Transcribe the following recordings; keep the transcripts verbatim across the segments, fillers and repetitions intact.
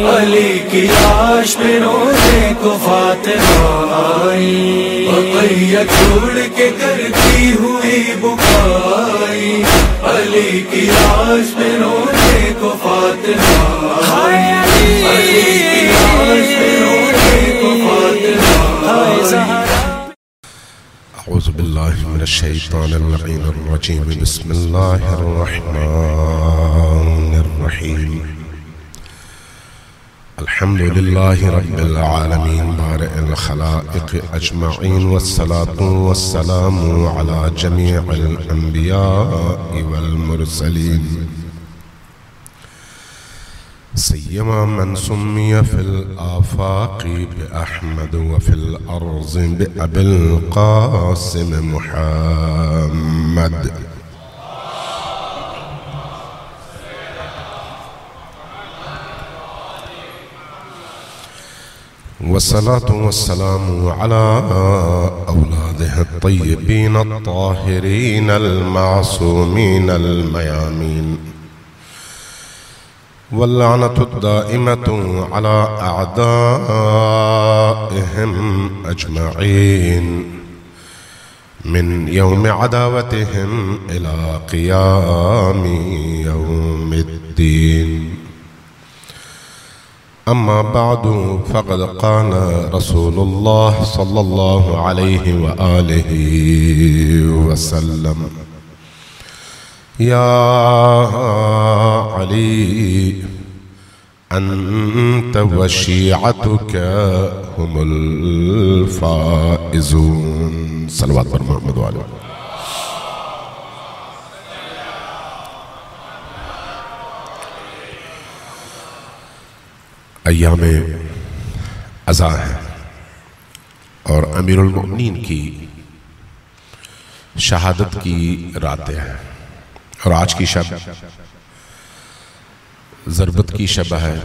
अली की लाश पे रोने को फातिमा आई, बक़ैया छोड़ के करती हुई बुकाई। अली की लाश पे रोने को फातिमा आई, अली की लाश पे रोने को फातिमा आई। अऊज़ु बिल्लाहि मिनश शैतानिर रजीम, बिस्मिल्लाहिर रहमानिर रहीम। अल्हम्दुलिल्लाहि रब्बिल आलमीन बारिइल खलाइक़ अजमईन, वस्सलातु वस्सलामु अला जमीइल अंबियाइ वल मुरसलीन, सय्यमा मन सुम्मिया फिल आफाक़ि बिअहमद व फिल अर्ज़ बिअबिल क़ासिम मुहम्मद। वस्सलातु वस्सलामु अला औलादिहि अत्तय्यबीन अत्ताहिरीन अल-मासूमीन अल-मयामीन, वल्लअनतु दाइमतु अला अअदाइहिम अजमईन मिन यौम अदावतिहिम इला क़ियामि यौमिद्दीन। अम्मा बादु फ़क़द क़ाल रसूलुल्लाह सल्लल्लाहु अलैहि व आलिहि वसल्लम, या अली अन्त व शिअतुका हुमुल फ़ाइज़ून। सल्लल्लाहु अलैहि मोहम्मद व आलिहि। अय्यामे अज़ा है और अमीरुल मोमिनीन की शहादत की रातें हैं, और आज की शब ज़रबत की शब है,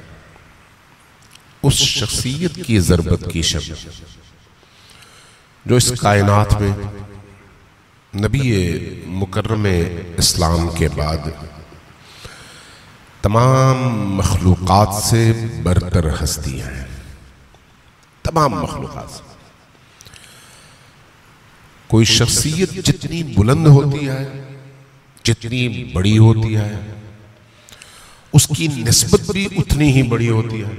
उस शख्सियत की ज़रबत की शब जो इस कायनात में नबी मुकर्रम इस्लाम के बाद तमाम मखलूक़ात से बरतर हस्ती हैं। तमाम मखलूक़ात से कोई शख्सियत जितनी बुलंद होती है, जितनी बड़ी होती है, उसकी निस्बत भी उतनी ही बड़ी होती है।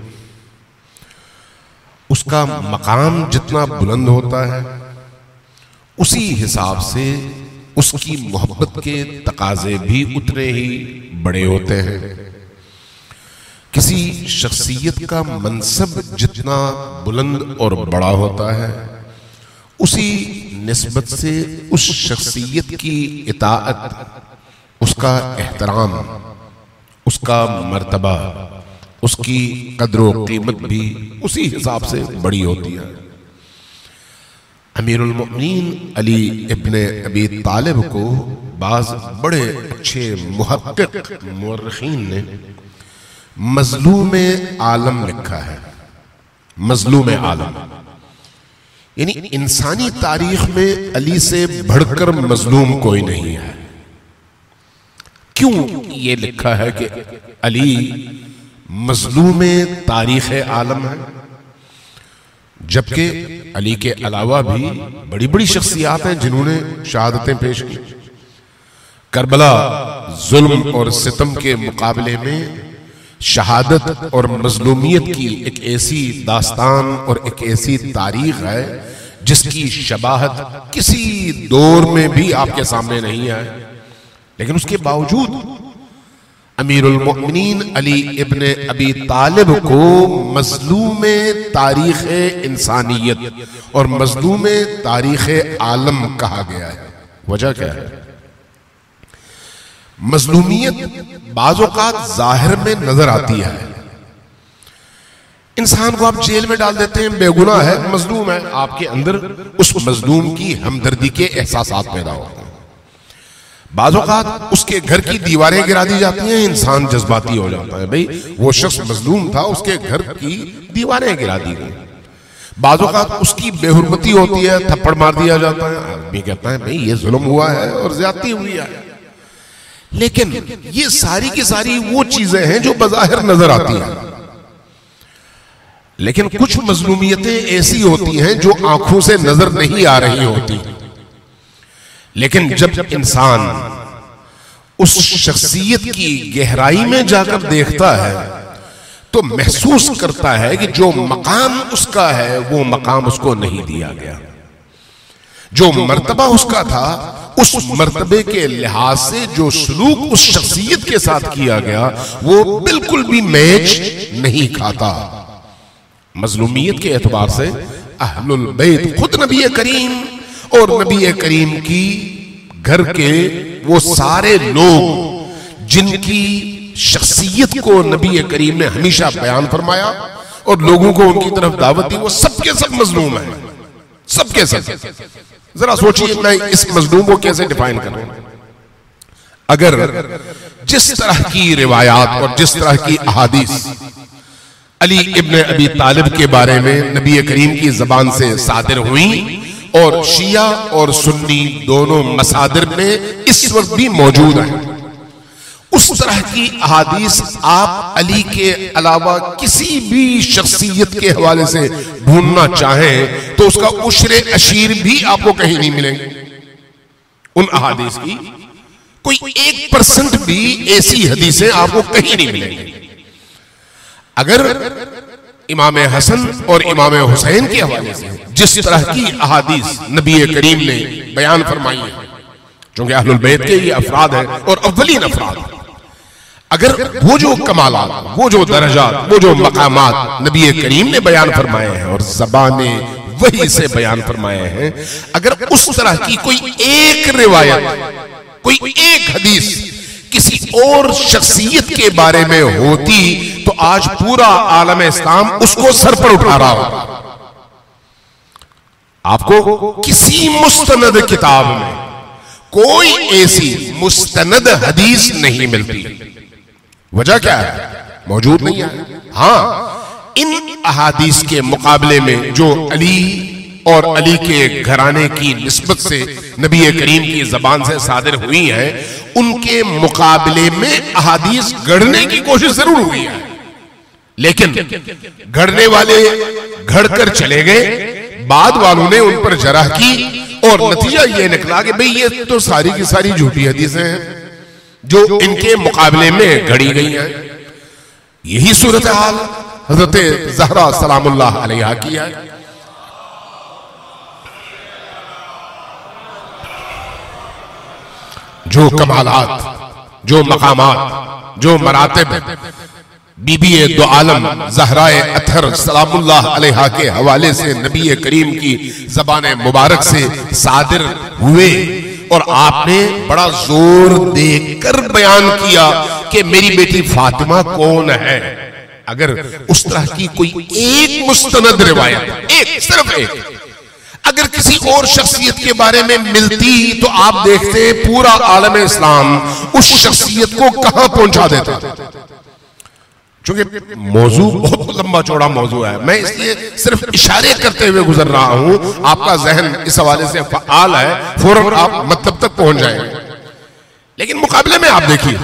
उसका मकाम जितना बुलंद होता है, उसी हिसाब से उसकी मोहब्बत के तकाजे भी उतने ही बड़े होते हैं। किसी शख्सियत का मनसब जितना बुलंद और बड़ा होता है, उसी निस्बत से उस शख्सियत की इताअत, उसका एहतराम, उसका मर्तबा, उसकी कद्र व कीमत भी उसी हिसाब से बड़ी होती है। अमीरुल मोमिनीन अली इब्ने अबी तालिब को बाज़ बड़े अच्छे मुहक्किक मुअर्रिखीन ने मज़लूम आलम लिखा है। मज़लूम आलम यानी इंसानी तारीख में अली से बढ़कर मज़लूम कोई नहीं है। क्यों ये लिखा है कि अली मज़लूम तारीख आलम है, जबकि अली के अलावा भी बड़ी बड़ी शख्सियात हैं जिन्होंने शहादतें पेश की। करबला जुल्म और सितम के मुकाबले में शहादत और मजलूमियत की एक ऐसी दास्तान और एक ऐसी तारीख है जिसकी शबाहत किसी दौर में भी आपके सामने नहीं है। लेकिन उसके बावजूद अमीरुल मोमिनीन अली इब्ने अबी तालिब को मजलूम तारीख इंसानियत और मजलूम तारीख आलम कहा गया है। वजह क्या है? मजलूमियत बाज़ औक़ात ज़ाहिर में नजर आती है। इंसान को आप जेल में डाल देते हैं, बेगुनाह है, मजलूम है, आपके अंदर उस मजलूम की हमदर्दी के एहसासात पैदा होते हैं। बाज़ औक़ात उसके घर की दीवारें गिरा दी जाती हैं, इंसान जज्बाती हो जाता है, भाई वो शख्स मजलूम था, उसके घर की दीवारें गिरा दी गई। बाज़ औक़ात उसकी बेहुरमती होती है, थप्पड़ मार दिया जाता है, आदमी कहता है भाई ये जुल्म हुआ है और ज्यादती हुई है। लेकिन ये सारी की सारी वो चीजें हैं जो बज़ाहिर नजर आती हैं, लेकिन कुछ मजलूमियतें ऐसी होती हैं जो आंखों से नजर नहीं आ रही होती, लेकिन जब इंसान उस शख्सियत की गहराई में जाकर देखता है तो महसूस करता है कि जो मकाम उसका है वो मकाम उसको नहीं दिया गया। जो मर्तबा उसका था उस मर्तबे के लिहाज से जो सलूक उस शख्सियत के साथ किया गया वो बिल्कुल भी मैच नहीं खाता। मजलूमियत के एतबार से अहलुल बैत खुद नबी करीम और नबी करीम की घर के वो सारे लोग जिनकी शख्सियत को नबी करीम ने हमेशा बयान फरमाया और लोगों को उनकी तरफ दावत दी, वो सबके सब मजलूम है, सबके सब। जरा सोचिए मैं इस मजलूम को कैसे डिफाइन करूं। अगर जिस तरह की रिवायात और जिस तरह की अहादीस अली इब्न अबी तालिब के बारे में नबी करीम की जबान से सादिर हुई और शिया और सुन्नी दोनों मसादिर में इस वक्त भी मौजूद है, उस तरह की अहादीस आप अली के अलावा किसी भी शख्सियत के हवाले से ढूंढना चाहें तो उसका उश्रे अशीर भी आपको कहीं नहीं मिलेंगे। उन अहादीस की कोई एक परसेंट भी ऐसी हदीसें आपको कहीं नहीं मिलेंगी। अगर इमाम हसन और इमाम हुसैन के हवाले से जिस तरह की अहादीस नबी करीम ने बयान फरमाई है, क्योंकि अहलुल बैत के ये अफराद हैं और अव्वलीन अफराद, अगर वो जो कमालात, वो जो दर्जात, वो जो मकामात नबी करीम ने बयान फरमाए हैं और ज़बाने वही से बयान फरमाए हैं, अगर उस तरह की कोई एक रिवायत, कोई एक हदीस किसी और शख्सियत के बारे में होती तो आज पूरा आलम इस्लाम उसको सर पर उठा रहा होता। आपको किसी मुस्तनद किताब में कोई ऐसी मुस्तनद हदीस नहीं मिलती। वजह क्या है? मौजूद नहीं है। हां, इन अहादीस के मुकाबले में जो अली और अली के घराने की निस्बत से नबी करीम की जबान से सादिर हुई है, उनके मुकाबले में अहादीस गढ़ने की कोशिश जरूर हुई है, लेकिन गढ़ने वाले गढ़ कर चले गए, बाद वालों ने उन पर जरह की और नतीजा यह निकला कि भाई ये तो सारी की सारी झूठी हदीसें हैं जो इनके मुकाबले में गढ़ी गई हैं। यही सूरत हाल हजरत ज़हरा सलामुल्लाह अलैहा की है। जो कमालात, जो मकामात, जो मरातिब बीबी दो आलम ज़हराए अत्हर सलामुल्लाह अलैहा के हवाले से नबी करीम की ज़बान मुबारक से सादिर हुए और आपने बड़ा जोर देकर बयान किया कि मेरी बेटी फातिमा कौन है। अगर उस तरह की कोई एक मुस्तनद रिवायत, एक सिर्फ एक, अगर किसी और शख्सियत के बारे में मिलती तो आप देखते पूरा आलम इस्लाम उस शख्सियत को कहां पहुंचा देता। चूंकि मौजू बहुत लंबा चौड़ा मौजू है, मैं इसलिए सिर्फ इशारे करते हुए गुजर रहा हूं। आपका जहन इस हवाले से फ़आल है, फौरन आप मतलब तक पहुंच जाएंगे। लेकिन मुकाबले में आप देखिए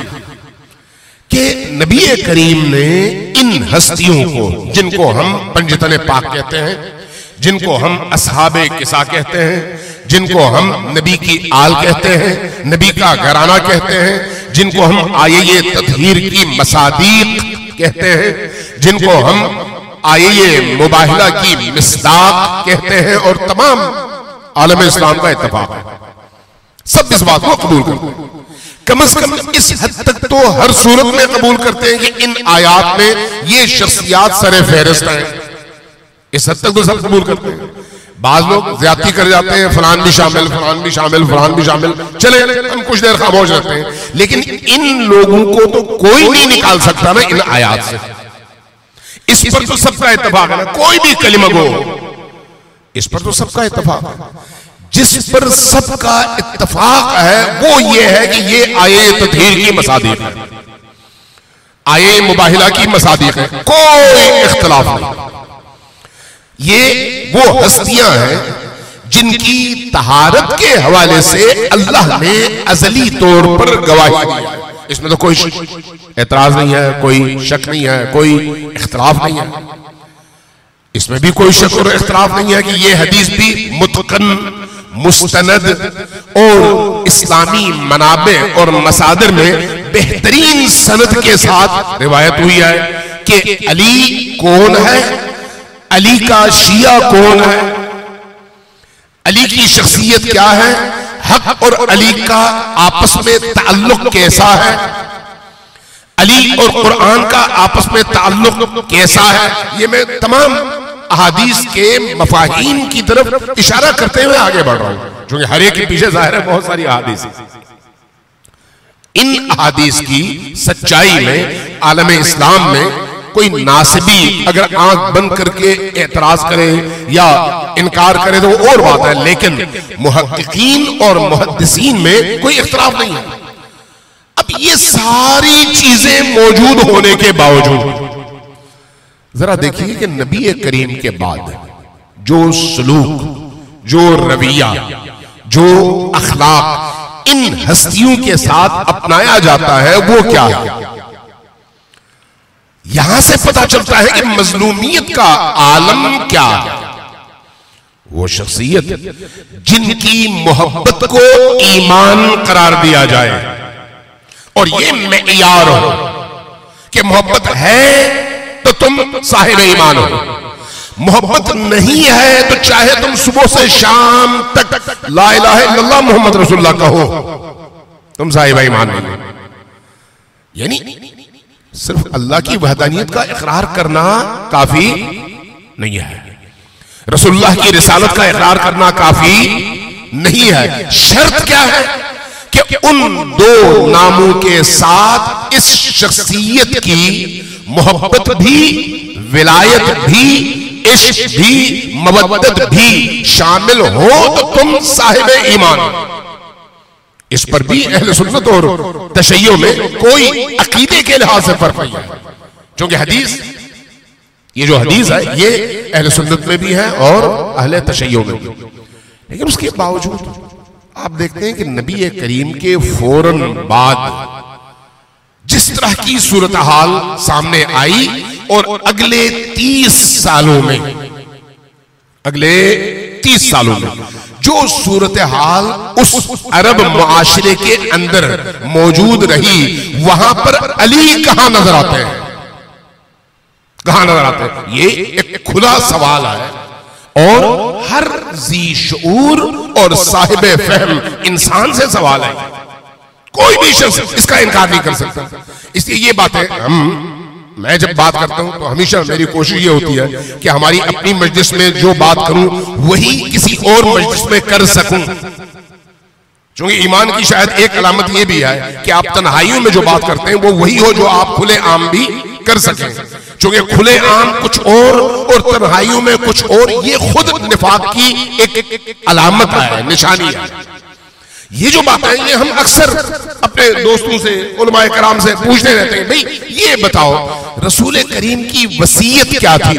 कि नबी करीम ने इन हस्तियों को, जिनको हम पंजतन पाक कहते हैं, जिनको हम असहाबे किसा कहते हैं, जिनको हम नबी की आल कहते हैं, नबी का घराना कहते हैं, जिनको हम आये तत्हीर की मसादीक कहते हैं, जिनको हम आये मुबाहिला की मिस्दाक कहते हैं, और तमाम आलम इस्लाम का इत्तेफाक है, सब इस बात को कबूल करते हैं। कम से कम इस हद तक तो हर सूरत में कबूल करते हैं कि इन आयात में ये शख्सियात सरे फहरिस्त हैं। इस हद तक तो सब कबूल करते हैं। बाज लोग ज्यादती कर जाते हैं, फलान भी शामिल, फलान भी शामिल, फलान भी शामिल, चले हम कुछ देर खामोश रहते हैं, लेकिन इन लोगों को तो कोई नहीं निकाल सकता ना इन आयात से। इस पर तो सबका इत्तेफाक है ना, कोई भी कलिमा को, इस पर तो सबका इत्तेफाक है। जिस पर सबका इत्तेफाक है वो ये है कि ये आये तत्हीर की मसादीक है, आये मुबाहिला की मसादीक है, कोई इख्तिलाफ नहीं। ये वो हस्तियां हैं जिनकी तहारत के हवाले से अल्लाह ने अजली तौर पर गवाही दी है। इसमें तो कोई एतराज नहीं है, कोई शक नहीं है, कोई इख्तिलाफ नहीं है। इसमें भी कोई शक और इख्तलाफ नहीं है कि ये हदीस भी मुतकन, मुस्तनद और इस्लामी मनाबे और मसादिर में बेहतरीन सनद के साथ रिवायत हुई है कि अली कौन है, अली का शिया कौन है, अली की शख्सियत क्या है, हक और अली का आपस में ताल्लुक कैसा है, अली और कुरान का आपस में ताल्लुक कैसा है। ये मैं तमाम अहादीस के मफाहीम की तरफ इशारा करते हुए आगे बढ़ रहा हूं, क्योंकि हर एक के पीछे जाहिर है बहुत सारी अहादीस। इन अहादीस की सच्चाई में आलम इस्लाम में कोई नासिबी अगर आंख बंद करके एतराज करे या इनकार करे तो वो और बात है, लेकिन मुहक्किकीन और मुहद्दिसीन में कोई इख्तिलाफ नहीं है। अब ये सारी चीजें मौजूद होने के बावजूद जरा देखिए कि नबी करीम के बाद जो सलूक, जो रवैया, जो अखलाक इन हस्तियों के साथ अपनाया जाता है वो क्या है। यहां से पता चलता है कि मजलूमियत का आलम क्या है। वो शख्सियत जिनकी मोहब्बत को ईमान करार दिया जाए और ये मेयार हो कि मोहब्बत है तो तुम साहिब ईमान हो, मोहब्बत नहीं है तो चाहे तुम सुबह से शाम तक ला इलाहा इल्लल्लाह मोहम्मद रसूलुल्लाह कहो, तुम साहिब ईमान नहीं। यानी सिर्फ अल्लाह की वहदानियत का इकरार करना काफी नहीं है, रसूलुल्लाह की रिसालत का इकरार करना काफी नहीं है। शर्त क्या है कि उन दो नामों के साथ इस शख्सियत की मोहब्बत भी, विलायत भी, इश्क भी, मवद्दत भी शामिल हो तो तुम साहिब ईमान। इस पर भी अहले सुन्नत और तशय्यो में कोई अकीदे के लिहाज से फर्क नहीं है, क्योंकि हदीस, ये जो हदीस है ये अहले सुन्नत में भी है और अहले तशय्यो में भी। लेकिन उसके बावजूद आप देखते हैं कि नबी करीम के फौरन बाद जिस तरह की सूरत हाल सामने आई और अगले तीस सालों में अगले तीस सालों में जो सूरत हाल उस अरब मुआशरे के अंदर मौजूद रही, वहां पर अली कहां नजर आते हैं, कहां नजर आते हैं, ये एक खुला सवाल है और हर जी शऊर और साहिब फहम इंसान से सवाल है। कोई भी शख्स इसका इनकार नहीं कर सकता। इसलिए ये बातें हम मैं जब बात करता हूं तो हमेशा मेरी कोशिश ये होती है कि हमारी अपनी मजलिस में जो बात करूं वही किसी और मजलिस में कर सकूं, क्योंकि ईमान की शायद एक अलामत ये भी है कि आप तन्हाइयों में जो बात करते हैं वो वही हो जो आप खुले आम भी कर सकें, क्योंकि खुले आम कुछ और और तन्हाइयों में कुछ और, ये खुद निफाक की एक अलामत है, निशानी है। ये जो बात है ये हम अक्सर अपने दोस्तों से, उलमाए कराम से पूछते रहते हैं, भाई ये बताओ रसूल करीम की वसीयत क्या थी,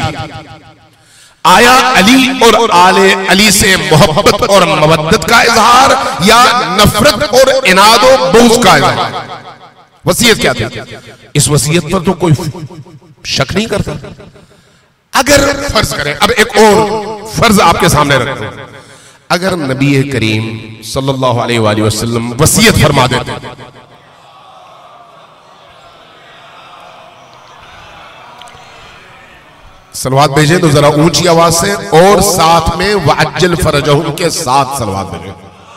आया अली और आले अली से मोहब्बत और मवद्दत का इजहार या नफरत और इनाद और बुग़्ज़ का इजहार, वसीयत क्या थी। इस वसीयत पर तो कोई शक नहीं करता। अगर फर्ज करें, अब एक और फर्ज आपके सामने रखते हैं, अगर नबी करीम सल्लल्लाहु अलैहि वसल्लम वसीयत फरमा देते, सलवात भेजें तो जरा ऊंची आवाज से और साथ में वअज्जल फरजहुम के साथ सलवात भेजें।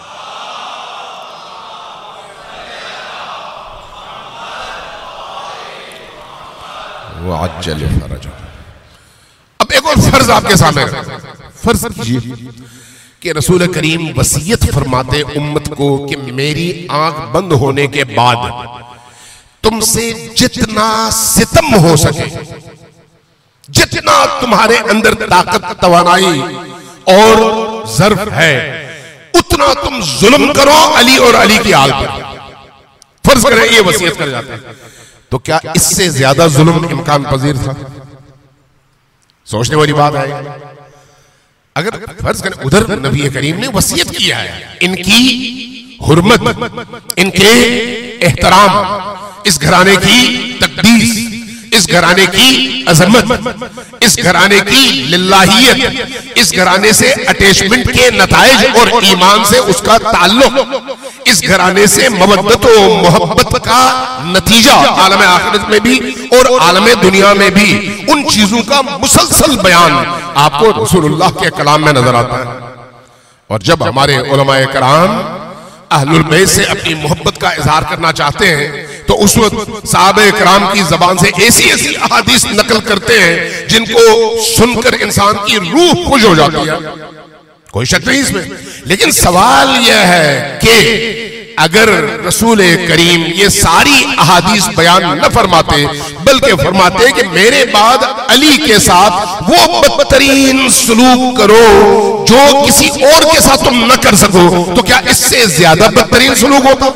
वअज्जल फरजहुम। अब एक और फर्ज आपके सामने, फर्ज कीजिए कि रसूल करीम वसीयत फरमाते उम्मत को कि मेरी आंख बंद होने के बाद तुमसे जितना सितम हो सके, जितना तुम्हारे अंदर ताकत, तवानाई और ज़र्फ है, उतना तुम जुल्म करो अली और अली की आल पर। फर्ज करें ये वसीयत कर जाते हैं, तो क्या इससे ज्यादा जुल्म इम्कान पजीर था? सोचने वाली बात है। अगर फर्ज करें उधर नबी करीम ने वसीयत किया है, इनकी हुर्मत, इनके एहतराम, इस घराने की तकदीस, इस घराने की अजमत, इस घराने की लिल्लाहियत, इस घराने से अटैचमेंट के नताइज और ईमान से उसका ताल्लुक, इस घराने से मवद्दत और मोहब्बत का नतीजा आलम आखिरत में भी और आलम दुनिया में भी, उन चीजों का मुसलसल बयान आपको रसूलुल्लाह के कलाम में नजर आता है। और जब हमारे उलमाए कराम अहलुल बैत से अपनी मोहब्बत का इजहार करना चाहते हैं तो उस वक्त सहाबे कराम की जबान से ऐसी ऐसी अहादीस नकल करते हैं जिनको सुनकर इंसान की रूह खुश हो जाती है, कोई शक नहीं इसमें। लेकिन सवाल यह है कि अगर रसूल करीम ये सारी अहादीस बयान न फरमाते बल्कि फरमाते कि मेरे बाद अली के साथ वो बदतरीन सलूक करो जो किसी और के साथ तुम न कर सको, तो क्या इससे ज्यादा बदतरीन सलूक होता?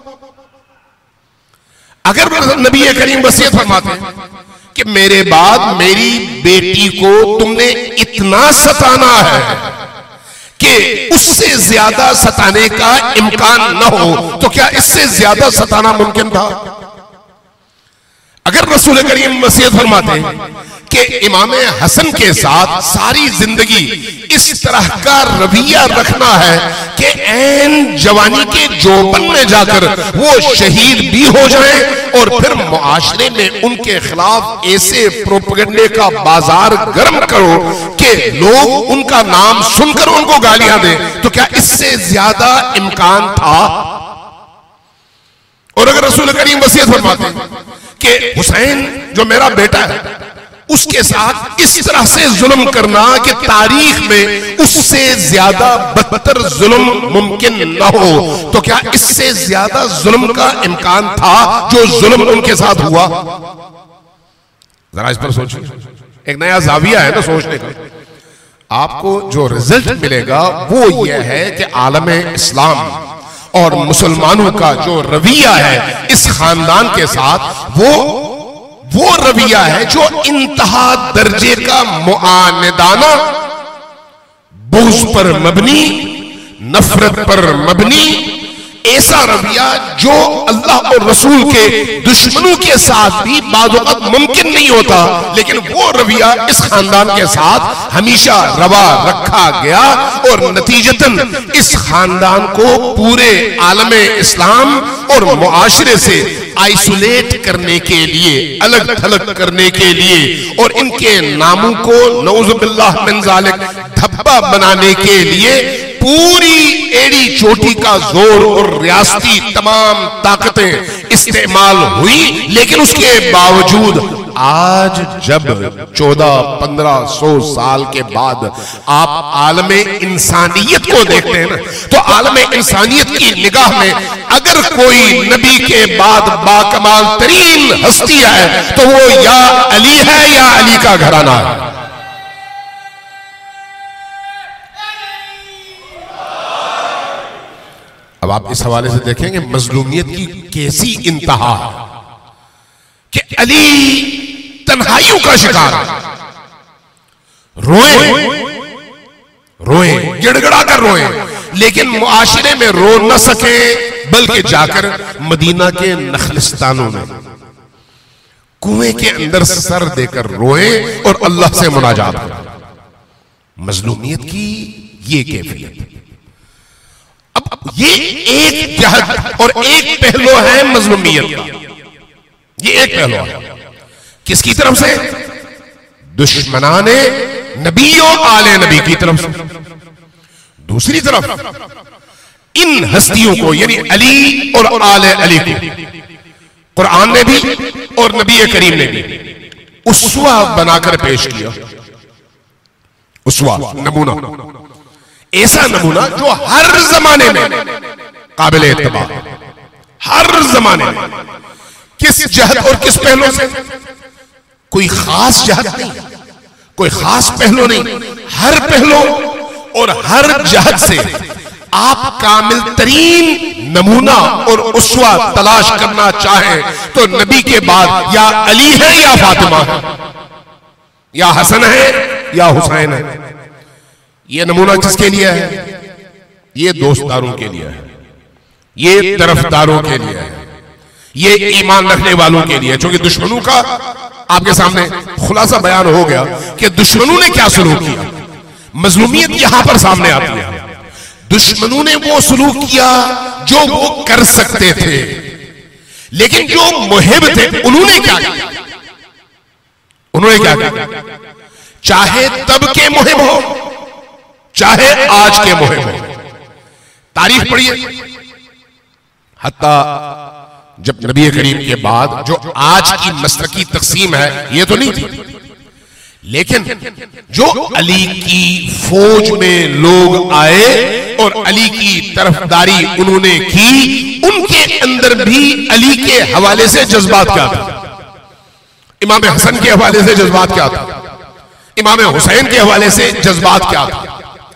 अगर नबी करीम वसीयत फरमाते कि मेरे बाद मेरी बेटी को तुमने इतना सताना है कि उससे ज्यादा सताने का इम्कान न हो, तो क्या इससे ज्यादा सताना मुमकिन था? अगर रसूल करीम वसीयत फरमाते कि इमाम हसन के साथ सारी जिंदगी इस तरह का रवैया रखना है कि ऐन जवानी के जोबन में जाकर वो शहीद भी हो जाएं और फिर मुआशरे में उनके खिलाफ ऐसे प्रोपेगेंडे का बाजार गर्म करो कि लोग उनका नाम सुनकर उनको गालियां दें, तो क्या इससे ज्यादा इम्कान था? और अगर रसूल करीम वसीयत फरमाते कि हुसैन जो मेरा बेटा है उसके साथ इस तरह से जुल्म करना कि तारीख में उससे ज्यादा बदतर जुल्म मुमकिन न हो, तो क्या इससे ज्यादा जुल्म का इम्कान था जो जुल्म उनके साथ हुआ? जरा इस पर सोचिए, एक नया जाविया है ना सोचने का। आपको जो रिजल्ट मिलेगा वो यह है कि आलम इस्लाम और मुसलमानों का जो रवैया है इस खानदान के साथ वो वो रवैया है जो इंतहा दर्जे का मुआनिदाना, बुग़्ज़ पर मबनी, नफरत पर मबनी, ऐसा रवैया जो अल्लाह और रसूल के दुश्मनों के साथ भी बाज़ वक़्त मुमकिन नहीं होता, लेकिन वो रवैया इस खानदान के साथ हमेशा रवा रखा गया और नतीजतन इस खानदान को पूरे आलमे इस्लाम और मुआशरे से आइसोलेट करने के लिए, अलग थलग करने के लिए और इनके नामों को नऊज़ बिल्लाह मिन ज़ालिक धब्बा बनाने के लिए पूरी एड़ी चोटी का जोर और रियासती तमाम ताकतें इस्तेमाल हुई। लेकिन उसके बावजूद आज जब चौदह पंद्रह सौ साल के बाद आप आलमे इंसानियत को देखते हैं ना, तो आलमे इंसानियत की निगाह में अगर कोई नबी के बाद बाकमाल तरीन हस्ती है तो वो या अली है या अली का घराना है। अब आप इस हवाले से देखेंगे मजलूमियत की कैसी इंतहा कि अली तन्हाइयों का शिकार, रोए रोए गिड़गिड़ा कर रोए, लेकिन मुआशरे में रो न सके बल्कि जाकर मदीना के नखलिस्तानों में कुएं के अंदर सर देकर रोए और अल्लाह से मुनाजात करें। मजलूमियत की ये कैफियत। अब ये एक जहद और एक पहलू है मजलूमियत का, ये एक पहलू है किसकी तरफ से? दुश्मनाने नबी और आले नबी की तरफ से। दूसरी तरफ इन हस्तियों को यानी अली और आले अली को कुरान ने भी और नबी करीम ने भी उस्वा बनाकर पेश किया। उस्वा नमूना, ऐसा नमूना जो हर जमाने में काबिल इत्तबा, हर जमाने में। किस जहद और किस पहलू से? कोई खास जहद नहीं, कोई खास पहलू नहीं, हर पहलू और हर जहद से आप कामिल तरीन नमूना और उस्वा तलाश करना चाहें तो नबी के बाद या अली है या फातिमा है, या हसन है या हुसैन है। ये नमूना किसके लिए है? ये दोस्तदारों के लिए है, ये तरफदारों के लिए है, ये ईमान रखने वालों के लिए, क्योंकि दुश्मनों का आपके सामने खुलासा बयान हो गया कि दुश्मनों ने क्या सलूक किया। मजलूमियत यहां पर सामने आती है। दुश्मनों ने वो सलूक किया जो वो कर सकते थे, लेकिन जो मुहिब थे उन्होंने क्या किया? उन्होंने क्या किया? चाहे तब के मुहिब हो, चाहे आज के मुहिब हो, तारीख पढ़िए। हत्ता जब नबी करीम के बाद जो आज की मसलकी तकसीम है ये तो नहीं थी, लेकिन जो अली की फौज में लोग आए और अली की तरफदारी उन्होंने की, उनके अंदर भी अली के हवाले से जज्बात क्या था? इमाम हसन के हवाले से जज्बात क्या था? इमाम हुसैन के हवाले से जज्बात क्या था?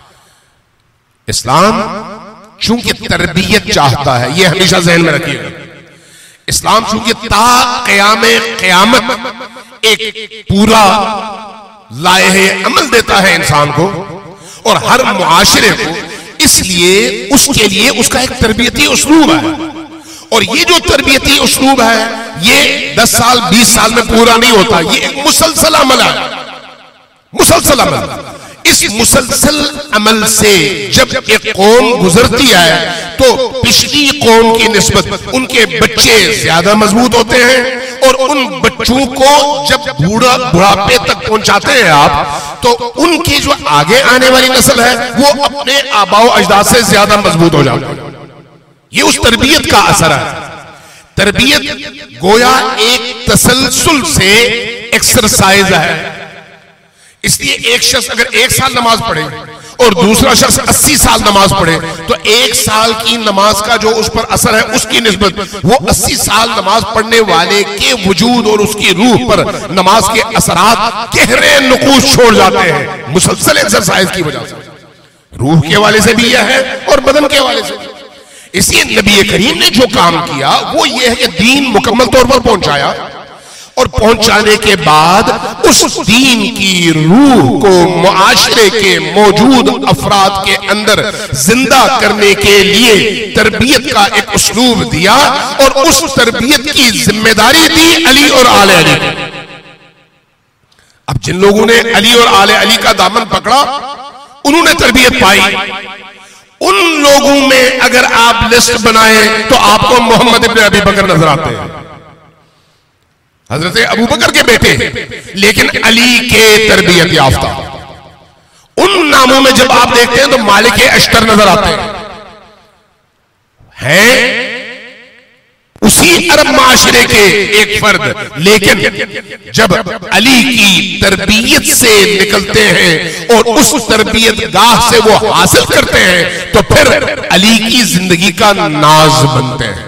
इस्लाम चूंकि तरबियत चाहता है, यह हमेशा जहन में रखिएगा। इस्लाम चूंकि ता क़याम क़यामत एक पूरा लाए अमल देता है इंसान को और हर मुआशरे को, इसलिए उसके लिए उसका एक तरबियती उस्लूब है। और ये जो तरबियती उस्लूब है ये दस साल बीस साल में पूरा नहीं होता, ये एक मुसलसल अमल है, मुसलसल अमल। इस मुसलसल अमल से जब एक कौम गुजरती है तो पिछली कौम की निस्बत उनके बच्चे ज्यादा मजबूत होते हैं और उन बच्चों को जब बूढ़ा बुढ़ापे तक पहुंचाते हैं आप, तो उनकी जो आगे आने वाली नस्ल है वो अपने आबाओ अजदाद से ज्यादा मजबूत हो जाती है। ये उस तरबियत का असर है। तरबियत गोया एक तसलसल से एक्सरसाइज है। इसलिए एक शख्स अगर एक साल नमाज पढ़े और दूसरा शख्स अस्सी साल नमाज पढ़े तो एक साल की नमाज का जो उस पर असर है उसकी निस्बत वो अस्सी साल नमाज पढ़ने वाले के वजूद और उसकी रूह पर नमाज के असरात गहरे नुकूश छोड़ जाते हैं, मुसलसल एक्सरसाइज की वजह से। रूह के हवाले से भी यह है और बदन के हवाले से। इसलिए नबी करीम ने जो काम किया वो ये है कि दीन मुकम्मल तौर पर पहुंचाया और पहुंचाने के बाद उस दीन की रूह को मुआशरे के मौजूद अफराद के अंदर जिंदा करने के लिए तरबियत का एक उस्लूब दिया और उस तरबियत की जिम्मेदारी दी अली और आले अली को। अब जिन लोगों ने अली और आले अली का दामन पकड़ा उन्होंने तरबियत पाई। उन लोगों में अगर आप लिस्ट बनाए तो आपको मोहम्मद इब्न अबी बकर नजर आते हैं, हजरत अबू बकर के बेटे, लेकिन अली के तरबियत याफ्ता। उन नामों में जब आप देखते हैं तो मालिक अश्तर नजर आते हैं, हैं उसी अरब माशरे के एक फर्द, लेकिन जब अली की तरबियत से निकलते हैं और उस तरबियत गाह से वो हासिल करते हैं तो फिर अली की जिंदगी का नाज बनते हैं।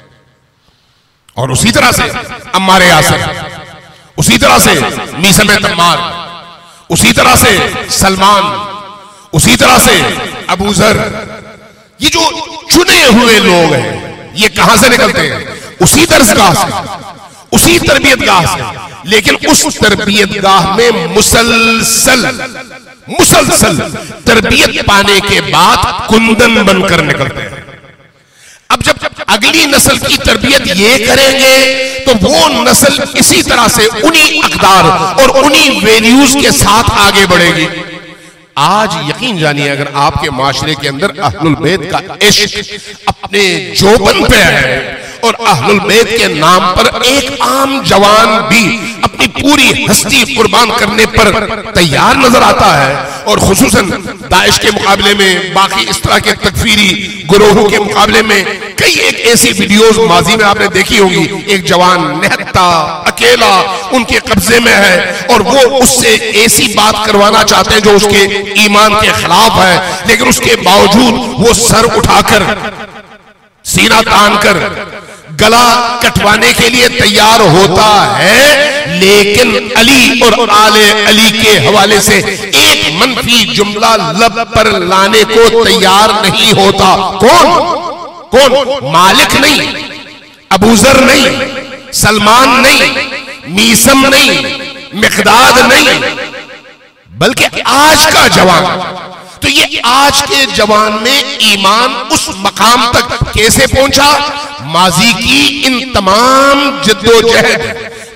और उसी तरह से अम्मार यासिर, उसी तरह से मीसम तम्मार, उसी तरह से सलमान, उसी तरह से अबू जर, ये जो चुने हुए लोग हैं ये कहां से निकलते हैं? उसी दर्सगाह से, उसी तरबियत गाह से, लेकिन उस तरबियत गाह में मुसलसल मुसलसल तरबियत पाने के बाद कुंदन बनकर निकलते हैं। अब जब अगली नस्ल की तरबियत ये करेंगे तो वो नस्ल इसी तरह से उन्हीं अकदार और उन्हीं वैल्यूज के साथ आगे बढ़ेगी। आज यकीन जानिए अगर आपके माशरे के अंदर अहलुल बैत का इश्क अपने जोबन पे है और अहलुल बैत के नाम पर एक आम जवान भी अपनी पूरी हस्ती कुर्बान करने पर तैयार नजर आता है, और खुसूसन दाइश के मुकाबले में, बाकी इस तरह के तकफीरी गुरोहों के मुकाबले में कई एक ऐसी वीडियोस माजी में आपने देखी होगी, एक जवान निहत्ता अकेला उनके कब्जे में है और वो उससे ऐसी बात करवाना चाहते हैं जो उसके ईमान के खिलाफ है, लेकिन उसके बावजूद वो सर उठाकर सीना तान कर गला कटवाने के लिए तैयार होता है, लेकिन अली और आले अली के हवाले से एक मनफी जुमला लब पर लाने को तैयार नहीं होता। कौन कौन? मालिक नहीं, अबूजर नहीं, सलमान नहीं, मीसम नहीं, मिकदाद नहीं, बल्कि आज का जवान। तो ये आज के जवान में ईमान उस मकाम तक कैसे पहुंचा? माजी की इन तमाम जद्दोजहद,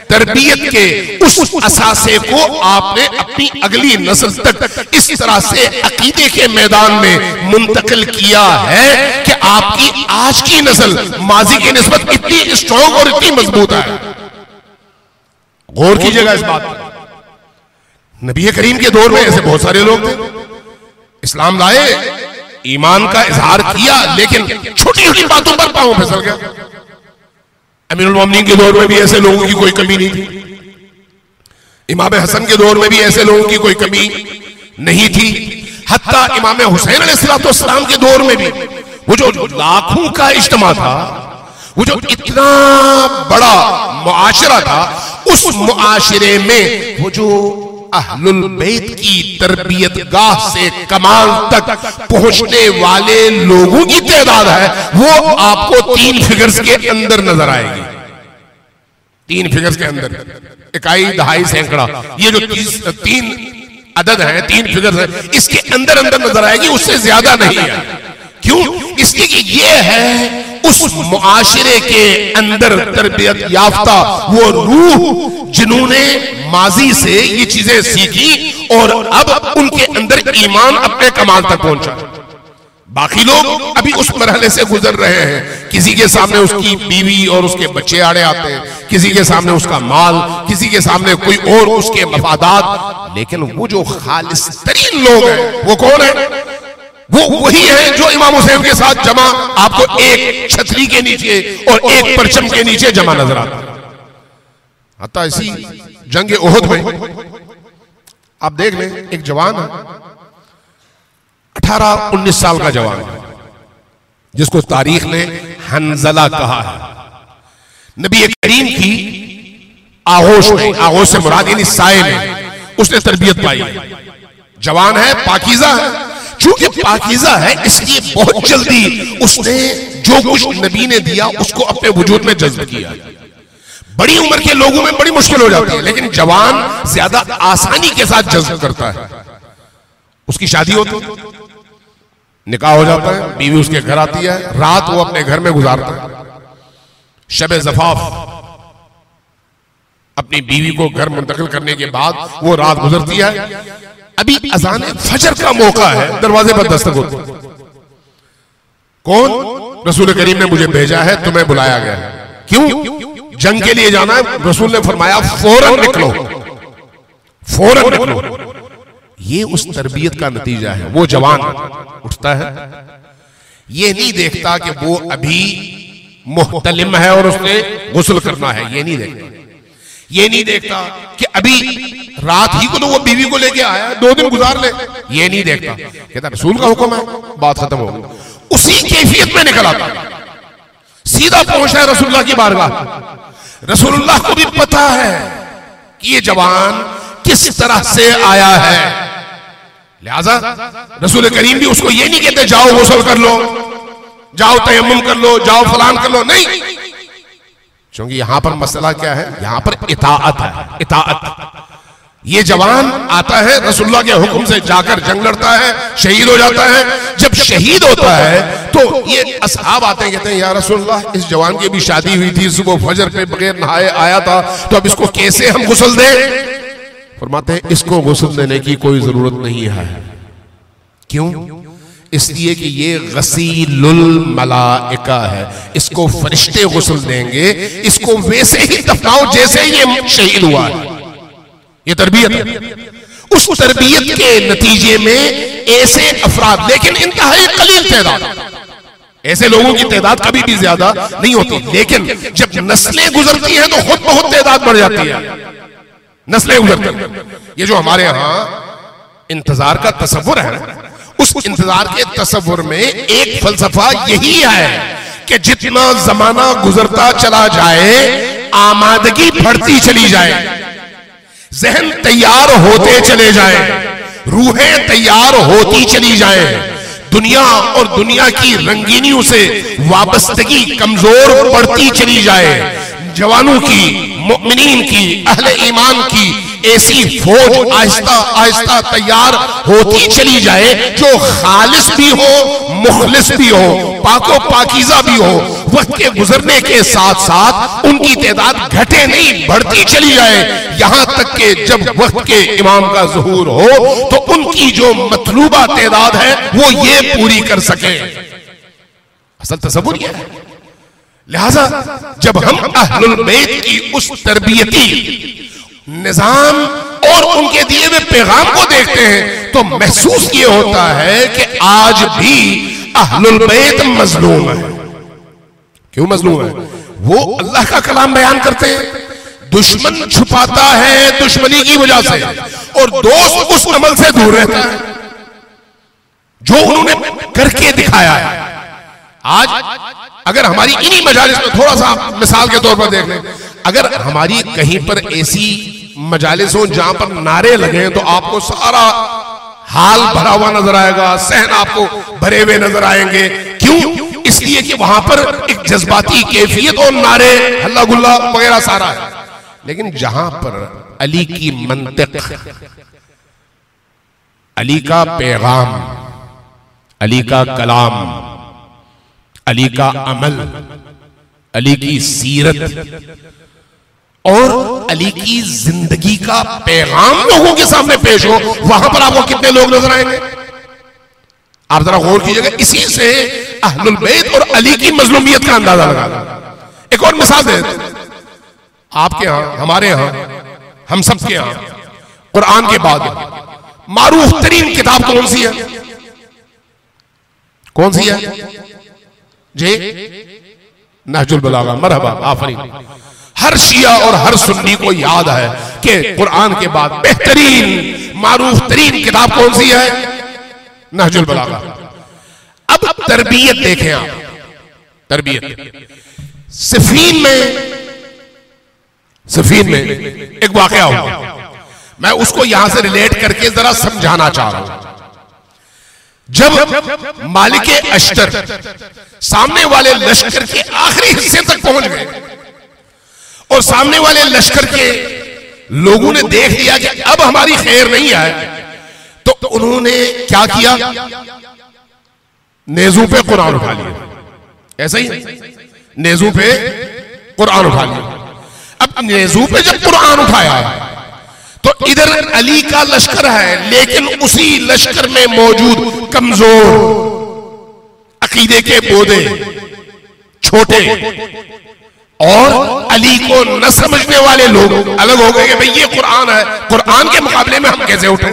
तरबियत के उस असासे को आपने अपनी अगली नस्ल तक इस तरह से अकीदे के मैदान में मुंतकिल किया है कि आपकी आज की नस्ल माजी की निस्बत इतनी स्ट्रॉन्ग और इतनी मजबूत है। गौर कीजिएगा इस बात पर। नबी करीम के दौर में ऐसे बहुत सारे लोग थे, इस्लाम लाए, ईमान का इजहार किया, लेकिन छोटी छोटी बातों पर पांव फिसल गया। अमीरुल मोमिनीन के दौर में भी ऐसे लोगों की कोई कमी नहीं थी, इमाम हसन के दौर में भी ऐसे लोगों की कोई कमी नहीं थी, हत्ता इमाम हुसैन अलैहिस्सलाम के दौर में भी वो जो लाखों का इज्तिमा था, वो जो इतना बड़ा मुआशरा था, उस मुआशरे में वो जो अहलुल बैत की तरबियत गाह से कमाल तक पहुंचने वाले लोगों की तादाद है, वो आपको तीन फिगर्स के अंदर नजर आएगी। तीन फिगर्स के अंदर, इकाई, दहाई, सैकड़ा, ये जो तीस, तीन अदद है, तीन फिगर्स है, इसके अंदर अंदर नजर आएगी, उससे ज्यादा नहीं है। क्यों? इसलिए कि ये है उस मुआशरे के अंदर तरबियत याफ्ता वो रूह जिन्होंने माजी से ये चीजें सीखी और अब उनके अंदर ईमान अपने कमाल तक पहुंचा। बाकी लोग अभी उस मरहले से गुजर रहे हैं, किसी के सामने उसकी बीवी और उसके बच्चे आड़े आते हैं, किसी के सामने उसका माल, किसी के सामने कोई और उसके मफादात, लेकिन वो जो खालिस तरीन लोग हैं वो कौन है? वो वही है जो इमाम हुसैन के साथ जमा आपको एक छतरी के नीचे और एक परचम के नीचे जमा नजर आता है। हत्ता इसी जंग ओहद में आप देख लें, एक जवान है, अठारह उन्नीस साल का जवान है, जिसको तारीख ने हंजला कहा है। नबी करीम की आगोश में, आगोश से मुराद यानी साए में उसने तरबियत पाई है। जवान है, पाकीज़ा है, चूंकि पाकीज़ा है इसलिए बहुत जल्दी उसने जो कुछ नबी ने दिया उसको अपने वजूद में जज्ब किया। बड़ी उम्र के लोगों में बड़ी मुश्किल हो जाती है, लेकिन जवान ज्यादा आसानी के साथ जज्ब करता है। उसकी शादी होती है, निकाह हो जाता है, बीवी उसके घर आती है, रात वो अपने घर में गुजारता है। शब ज़फ़ाफ अपनी बीवी को घर मुंतकिल करने के बाद वो रात गुजरती है। अभी अजान फजर का मौका है, दरवाजे पर दस्तक होती। कौन? रसूल करीम ने मुझे भेजा है, तुम्हें बुलाया गया है। क्यों? जंग के लिए जाना है। रसूल ने फरमाया फौरन निकलो, फौरन निकलो। ये उस तरबियत का नतीजा है। वो जवान उठता है, ये नहीं देखता कि वो अभी मुहतलिम है और उसने गुस्ल करना है, ये नहीं देखता। ये नहीं देखता कि अभी रात ही को तो वो बीवी को लेके आया, दो दिन गुजार ले, ये नहीं देखता। कहता रसूल का हुक्म है, बात खत्म हो गई। उसी कैफियत में निकल आता, सीधा पहुंचा है रसूलुल्लाह की बारगाह। रसूलुल्लाह को भी पता है कि ये जवान किस तरह से आया है, लिहाजा रसूल करीम भी उसको ये नहीं कहते जाओ गुस्ल कर लो, जाओ तयम्मुम कर लो, जाओ फलान कर लो, नहीं। क्योंकि यहां पर मसला क्या है? यहां पर इताअत है, इताअत। ये जवान आता है, रसूलुल्लाह के हुक्म से जाकर जंग लड़ता है, शहीद हो जाता है। जब शहीद होता है तो ये असहाब आते हैं, कहते हैं या रसूलुल्लाह, इस जवान की भी शादी हुई थी, सुबह फजर पे बगैर नहाए आया था, तो अब इसको कैसे हम गुस्ल दें? फरमाते हैं इसको गुस्ल देने की कोई जरूरत नहीं है। क्यों? इसलिए कि ये गसीलुल मलाइका है, इसको फरिश्ते गुस्ल देंगे, इसको वैसे ही दफनाओ जैसे ये शहीद हुआ है। ये तरबियत है। उस तरबियत के नतीजे में ऐसे अफराद, लेकिन इंतहाई कलील तादाद, ऐसे लोगों की तादाद कभी भी ज्यादा नहीं होती, लेकिन जब नस्लें गुजरती हैं तो खुद बहुत तादाद बढ़ जाती है। नस्लें गुजरती, ये जो हमारे यहां इंतजार का तसव्वुर है, उस इंतजार के तसव्वुर में एक फलसफा यही है कि जितना जमाना गुजरता चला जाए आमादगी बढ़ती चली जाए, जहन तैयार होते चले जाएं, रूहें तैयार होती चली जाएं, दुनिया और दुनिया की रंगीनियों से वाबस्तगी कमजोर पड़ती चली जाए, जवानों की, मुमिनीन की, अहले ईमान की ऐसी फौज आहिस्ता आहिस्ता तैयार होती चली जाए जो खालिस भी हो, मुखलिस भी हो, पाको पाकीज़ा भी हो, वक्त के गुजरने के साथ साथ उनकी तादाद घटे नहीं बढ़ती चली जाए, यहां तक कि जब वक्त के इमाम का ज़ुहूर हो तो उनकी जो मतलूबा तादाद है वो ये पूरी कर सके। असल तसव्वुर यह है। लिहाजा जब हम अहलुल बैत की उस तरबियती निजाम और उनके दिए हुए पैगाम को देखते हैं तो महसूस ये होता है कि आज भी अहलुल बैत मजलूम है। क्यों मजलूम है? वो अल्लाह का कलाम बयान करते हैं, दुश्मन छुपाता है दुश्मनी की वजह से, और दोस्त उस अमल से दूर रहता है जो उन्होंने करके दिखाया है। आज अगर हमारी इन्हीं मजालिस में थोड़ा सा मिसाल के तौर पर देख लें, अगर हमारी कहीं पर ऐसी मजालिस हो जहां पर नारे लगे तो आपको सारा हाल भरा हुआ नजर आएगा, सहन आपको भरे हुए नजर आएंगे। क्यों? इसलिए कि वहां पर एक जज्बाती कैफियत और नारे हल्ला गुल्ला वगैरह सारा है। लेकिन जहां पर अली की मंतिक, अली का पैगाम, अली का कलाम, अली का अमल, अली की सीरत और अली की जिंदगी का पैगाम लोगों के सामने पेश हो, वहां पर आपको कितने लोग नजर आएंगे? आप जरा गौर कीजिएगा। इसी से अहलुल बैत और अली की मजलूमियत का अंदाजा लगा। एक और मिसाल दे, आपके यहां, हमारे यहां, हम सब के यहां कुरान के बाद मारूफ तरीन किताब कौन सी है? कौन सी है जी? नहजुल बलागा। मरहबा, आफरीन। हर शिया और हर सुन्नी को याद है कि कुरान के बाद बेहतरीन मारूफ तरीन किताब कौन सी है? नहजुल बलागा। अब तरबियत देखें आप, तरबियत सिफीन में, सिफीन में एक वाकया हुआ, मैं उसको यहां से रिलेट करके जरा समझाना चाह रहा हूं। जब मालिक अश्तर सामने वाले लश्कर के आखिरी हिस्से तक पहुंच गए और सामने वाले लश्कर के लोगों ने देख लिया कि अब हमारी खैर नहीं है, तो उन्होंने क्या किया? नेज़ू पे कुरान उठा लिया। ऐसा ही नेज़ू पे कुरान उठा लिया। अब नेज़ू पे जब कुरान उठाया तो इधर अली का लश्कर है, लेकिन उसी लश्कर में मौजूद कमजोर, अकीदे के बोधे, छोटे और अली को न समझने वाले लोग अलग हो गए कि भाई ये कुरान है, कुरान के मुकाबले में हम कैसे उठे?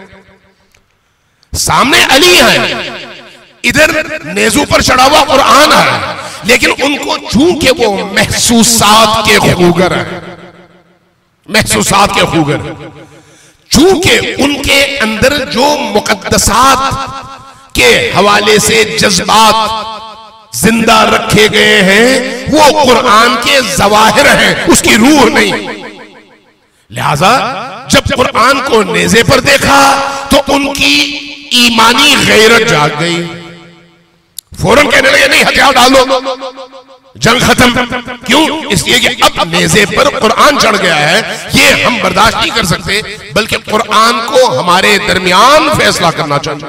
सामने अली है, इधर नेज़ू पर चढ़ा हुआ कुरान है, लेकिन उनको चूंकि वो महसूसात के खूगर है, महसूसात के खूगर, चूंकि उनके अंदर जो मुकद्दसात के हवाले से जज्बात जिंदा रखे गए हैं वो कुरान के जवाहिर हैं, उसकी रूह नहीं। लिहाजा जब कुरान को नेज़े पर देखा तो उनकी ईमानी गैरत जाग गई। फौरन कहने लगे नहीं, हथियार डाल दो, जंग खत्म। क्यों? इसलिए कि अब नेज़े पर कुरान चढ़ गया है, ये हम बर्दाश्त नहीं कर सकते, बल्कि कुरान को हमारे दरमियान फैसला करना चाहिए।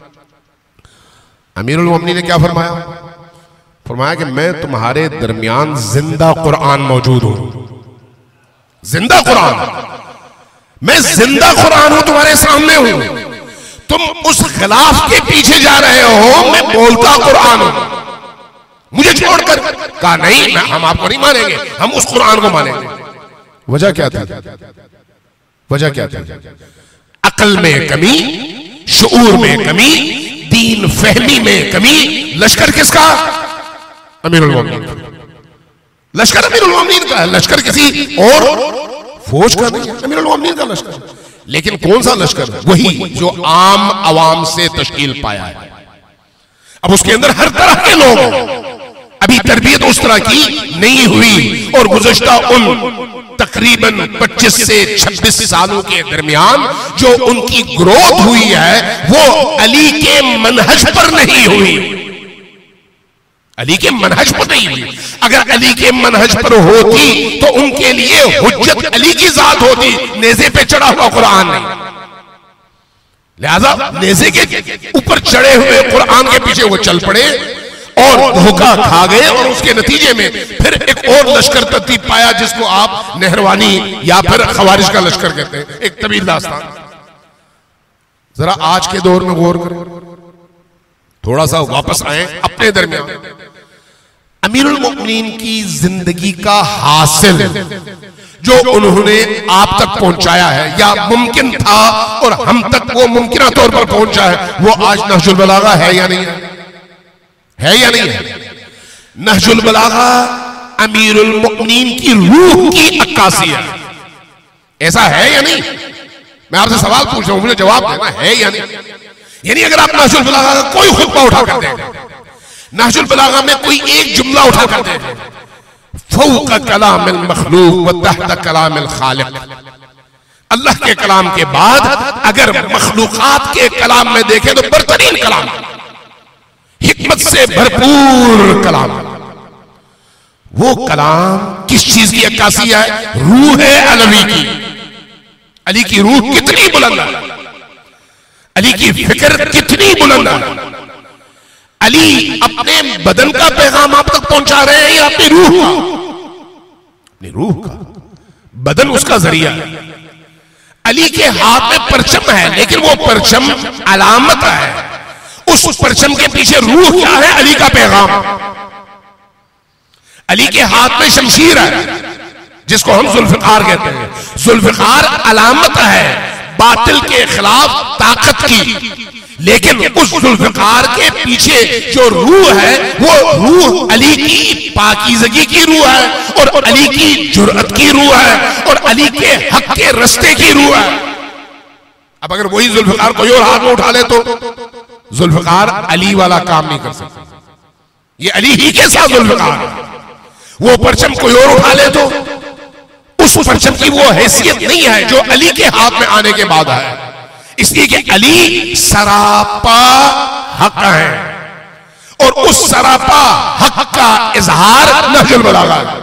अमीरुल मोमिनीन ने क्या फरमाया? फरमाया कि मैं तुम्हारे दरमियान जिंदा कुरान मौजूद हूं। जिंदा कुरान, मैं जिंदा कुरान हूं, तुम्हारे सामने हूं। तुम उस खिलाफ के पीछे जा रहे हो, मैं बोलता कुरान हूं, मुझे छोड़कर। कहा नहीं, मैं, हम आपको नहीं मानेंगे, हम उस कुरान को मानेंगे। वजह क्या थी? वजह क्या थी? अक्ल में कमी, शऊर में कमी, दीन फहमी में कमी। लश्कर किसका? अमीरुल मोमिनीन। लश्कर अमीरुल मोमिनीन का है, लश्कर किसी और फौज का नहीं है, अमीरुल मोमिनीन का लश्कर। लेकिन कौन सा लश्कर? वही जो आम अवाम से तश्कील पाया है। अब उसके अंदर हर तरह के लोग, अभी तरबियत उस तरह की नहीं हुई, और गुज़श्ता उन तकरीबन पच्चीस से छब्बीस सालों के दरमियान जो उनकी ग्रोथ हुई है वो अली के मनहज पर नहीं हुई, अली के मनहज पर नहीं हुई। अगर अली के मनहज पर होती तो उनके लिए हुज्जत अली की जात होती, नेज़े पे चढ़ा हुआ कुरान नहीं। लिहाजा नेज़े के ऊपर चढ़े हुए कुरान के पीछे वो चल पड़े और धोखा खा गए, और उसके नतीजे में फिर एक और लश्कर तरतीब पाया जिसको आप नहरवानी या फिर खवारिज का लश्कर कहते हैं। एक तवील दास्तान। जरा आज के दौर में गौर करें, थोड़ा सा वापस आए अपने दरमियान। अमीरुल मोमिनीन की जिंदगी का हासिल जो उन्होंने आप तक पहुंचाया है या मुमकिन था और हम तक वो मुमकिन तौर पर पहुंचा है, वो आज नहजुल बलागा है या नहीं है? है या नहीं है? नहजुल बलागा अमीरुल मोमिनीन की रूह की अक्कासी है। ऐसा है या नहीं? मैं आपसे सवाल पूछ रहा हूं, मुझे जवाब देना है या नहीं। यानी अगर आप नहजुल बलागा का कोई खुतबा उठा कर देंगे, नहजुल बलागा में कोई एक जुमला उठा कर देंगे, फौक कलामिल मखलूक व तहत कलामिल खालिक, अल्लाह के कलाम के बाद अगर मखलूकात के कलाम में देखें तो बरतरीन कलाम, हिकमत से भरपूर कलाम। वो कलाम किस चीज की अक्कासी है? रूह है अलवी की। अली की रूह कितनी बुलंद है, अली की फिक्र कितनी बुलंद है। अली अपने बदन का पैगाम आप तक पहुंचा रहे हैं या अपनी रूह का? अपनी रूह का। बदन उसका जरिया है। अली के हाथ में परचम है, लेकिन वो परचम अलामत है। उस परचम के पीछे रूह क्या है? अली का पैगाम। अली के हाथ में शमशीर है जिसको हम जुल्फिकार कहते हैं। जुल्फिकार अलामत है बातिल के खिलाफ ताकत की, लेकिन उस जुल्फिकार के पीछे जो रूह है वो रूह अली की पाकीज़गी की रूह है, और अली की जुर्अत की रूह है, और अली के हक के रस्ते की रूह है। अब अगर वही जुल्फिकार कोई और हाथ में उठा ले तो जुल्फिकार अली वाला काम नहीं कर सकता। ये अली ही के साथ जुल्फिकार है। वो परचम कोई और उठा ले तो उस परचम की वो हैसियत नहीं है जो अली के हाथ में आने के बाद है। इसलिए कि अली सरापा हक है, और उस सरापा हक का इजहार नहजुल बलागा है।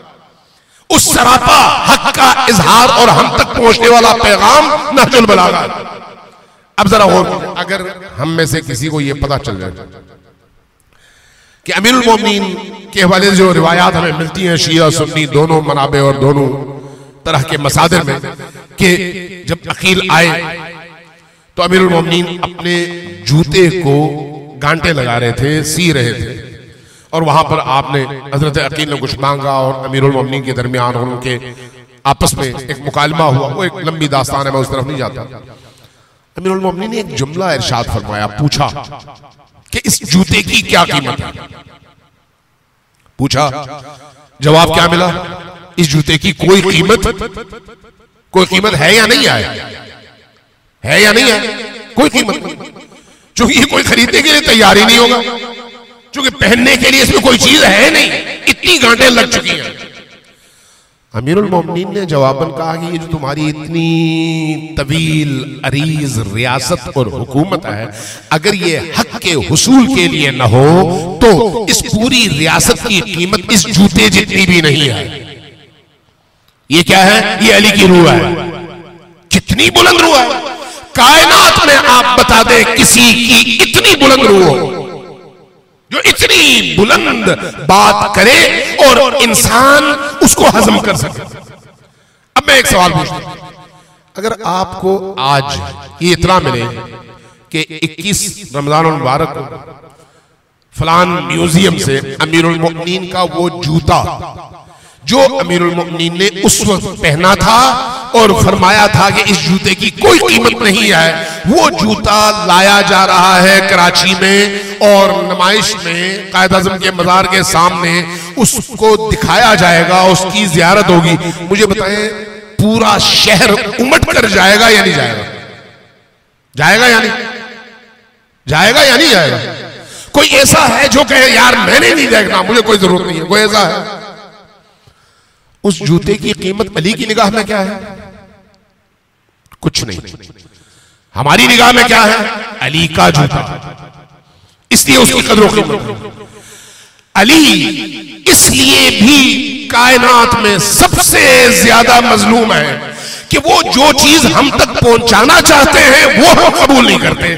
उस सरापा हक का इजहार और हम तक पहुंचने वाला पैगाम नहजुल बलागा है। अब जरा और अगर हम में से किसी को यह पता चल जाए कि अमीरुल मोमिनीन के हवाले से जो रिवायात हमें मिलती हैं शिया सुन्नी दोनों मनाबे और दोनों तरह के मसादिर में, कि जब अकील आए तो अमीरुल मोमिनीन अपने जूते को गांटे लगा रहे थे, सी रहे थे, और वहां पर आपने हजरत अकील ने कुछ मांगा और अमीरुल मोमिनीन के दरमियान उनके आपस में एक मुकालमा हुआ। वो एक लंबी दास्तान है, मैं उस तरफ नहीं जाता। अमीरुल मोमिनीन ने एक जुमला इरशाद फरमाया, पूछा कि इस जूते की क्या कीमत है? पूछा, जवाब क्या मिला? इस जूते की कोई कीमत कोई कीमत है या नहीं है? है या नहीं है? कोई कीमत नहीं, क्योंकि ये कोई खरीदने के लिए तैयार ही नहीं होगा, क्योंकि पहनने के लिए इसमें कोई चीज है नहीं, इतनी गांठें लग चुकी हैं। अमीरुल मोमिनीन ने जवाबन कहा कि ये जो तुम्हारी इतनी तवील अरीज रियासत और हुकूमत है, अगर ये हक के हुसूल के लिए न हो तो इस पूरी रियासत की कीमत इस जूते जितनी भी नहीं है। ये क्या है? ये अली की रूह है। कितनी बुलंद रूह है। कायनात में आप बता दें किसी की इतनी बुलंद रूह हो जो इतनी बुलंद बात करे और इंसान उसको हजम कर सके। अब मैं एक सवाल पूछता हूं, अगर आपको आज ये इतना मिले कि इक्कीस रमजान मुबारक को फलान म्यूजियम से अमीरुल मोमिनीन का वो जूता जो अमीरुल मोमिनीन ने उस वक्त पहना था और फरमाया था कि इस जूते की कोई कीमत नहीं है, वो जूता लाया जा रहा है कराची में और नुमाइश में कायद आज़म के मज़ार के सामने उसको दिखाया जाएगा, उसकी ज़ियारत होगी। मुझे बताएं, पूरा शहर उमड़ कर जाएगा या नहीं जाएगा? जाएगा या नहीं जाएगा या नहीं जाएगा? कोई ऐसा है जो कहे यार मैंने नहीं देखना, मुझे कोई जरूरत नहीं है? कोई ऐसा है? उस जूते की कीमत अली की निगाह में क्या है? कुछ नहीं। हमारी निगाह में क्या है? अली का जूता, इसलिए उसकी कदर कीमत। अली इसलिए भी कायनात में सबसे ज्यादा मजलूम है कि वो जो चीज हम तक पहुंचाना चाहते हैं वो हम कबूल नहीं करते।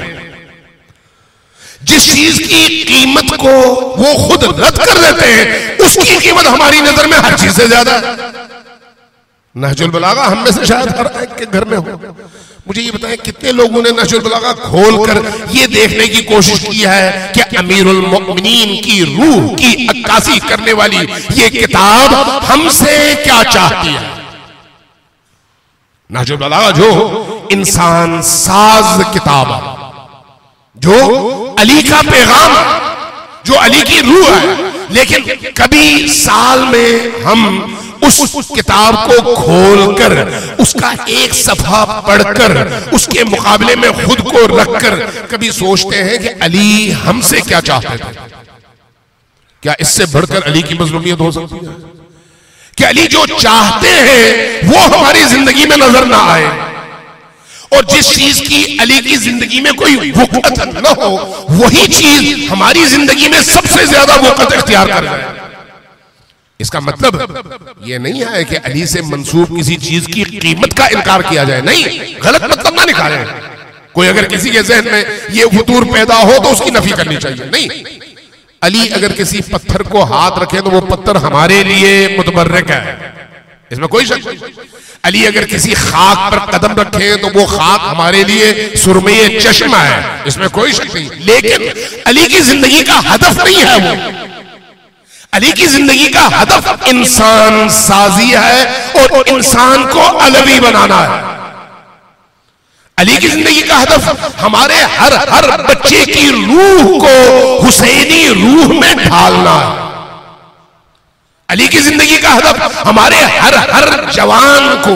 जिस चीज की कीमत को वो खुद रद्द कर देते हैं, उसकी कीमत हमारी नजर में हर चीज से ज्यादा है। नहजुल बलागा हम में से शायद हर एक के घर में हो। मुझे ये बताएं कितने लोगों ने नहजुल बलागा खोलकर ये देखने की कोशिश की है कि अमीरुल मोमिनीन की रूह की अक्कासी करने वाली ये किताब हमसे क्या चाहती है। नहजुल बलागा जो इंसान साज किताब है, जो अली का पैगाम, जो अली की रूह है, लेकिन कभी साल में हम उस, उस किताब को खोलकर उसका एक सफा पढ़कर उसके मुकाबले में खुद को रखकर कभी सोचते हैं कि अली हमसे क्या चाहते थे। क्या इससे बढ़कर अली की मजलूमियत हो सकती है? कि अली जो चाहते हैं वो हमारी जिंदगी में नजर ना आए, और जिस चीज की अली की जिंदगी में कोई वक़्त न हो वही चीज हमारी जिंदगी में सबसे ज्यादा वक़्त इख्तियार कर जाए। इसका मतलब यह नहीं है कि अली से मंसूब किसी चीज की कीमत का इनकार किया जाए, नहीं, गलत मतलब ना निकालें। कोई अगर किसी के जहन में यह फतूर पैदा हो तो उसकी नफी करनी चाहिए। नहीं, अली अगर किसी पत्थर को हाथ रखे तो वो पत्थर हमारे लिए मुतबर्रिक है, इसमें कोई शक नहीं। अली अगर किसी खाक पर कदम रखे तो वो खाक हमारे लिए सुरमे चश्मा है, इसमें कोई शक नहीं। लेकिन अली की जिंदगी का हदफ नहीं है वो। अली की जिंदगी का हदफ इंसान साजी है और इंसान को अलवी बनाना है। अली की जिंदगी का हदफ हमारे हर हर बच्चे की रूह को हुसैनी रूह में ढालना है। अली की जिंदगी का हदफ हमारे हर हर जवान को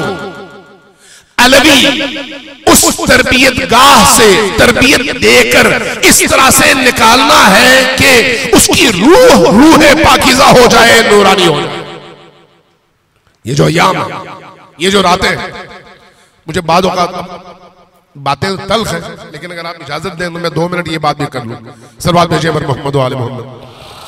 अलवी उस तरबियत गाह से तरबियत देकर इस तरह से निकालना है कि उसकी रूह रूह पाकीज़ा हो जाए, नूरानी हो जाए। ये जो अय्याम, ये जो रातें, मुझे बाद औक़ात बातें तल्ख है, लेकिन अगर आप इजाजत दें तो मैं दो मिनट ये बात भी कर लूं। सल्लल्लाहु अलैहि वसल्लम मोहम्मद व आले मोहम्मद।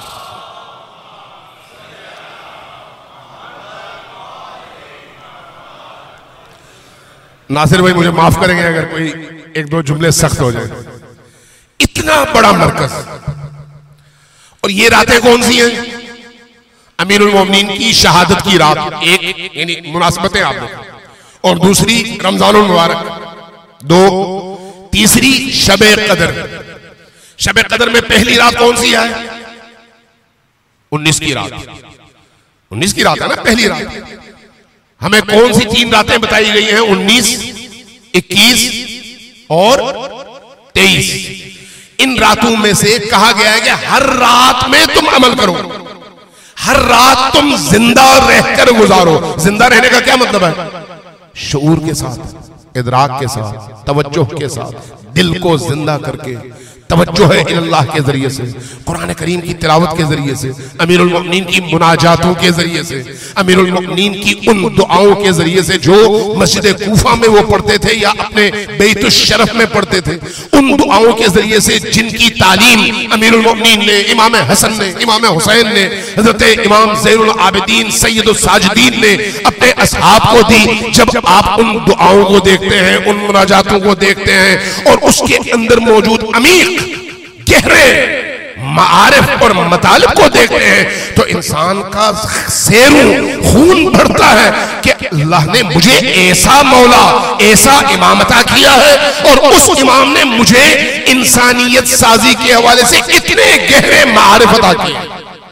नासिर भाई मुझे माफ करेंगे अगर कोई एक दो जुमले सख्त हो जाए। इतना बड़ा मरकज, और ये रातें कौन सी हैं? अमीरुल मोमिनीन की शहादत की रात एक, यानी मुनासबतें आप देखो, और दूसरी रमजानुल मुबारक, दो, तीसरी शबे कदर। शबे कदर में पहली रात कौन सी है? उन्नीस की रात। उन्नीस की रात है ना पहली रात। हमें कौन सी तीन रातें बताई गई हैं? उन्नीस, इक्कीस और तेईस। इन रातों में से कहा गया है कि हर रात में तुम अमल करो, हर रात तुम जिंदा रहकर गुजारो। जिंदा रहने का क्या मतलब है? शऊर के साथ, इदराक के साथ, तवज्जो के साथ, दिल को जिंदा करके, तवज्जो है इल्लाह के जरिए से, कुरान करीम की तिलावत के जरिए से, अमीरुल मोमिनीन की मुनाजातों के जरिए से, अमीरुल मोमिनीन की उन दुआओं के जरिए से जो मस्जिद कूफा में वो पढ़ते थे या अपने बैतुल शरफ में पढ़ते थे, उन दुआओं के जरिए से जिनकी तालीम अमीरुल मोमिनीन ने, इमाम हसन ने, इमाम हुसैन ने, हजरत इमाम ज़ैनुल आबिदीन सैयदुल साजिदीन ने अपने असहाब को दी। जब आप उन दुआओं को देखते हैं, उन मुनाजातों को देखते हैं और उसके अंदर मौजूद अमीर गहरे मारिफ और मतालिब को देखते हैं तो इंसान का सेरू खून भरता है कि अल्लाह ने मुझे ऐसा मौला, ऐसा इमाम अता किया है, और उस इमाम ने मुझे इंसानियत साजी के हवाले से इतने गहरे मारिफ अता किए,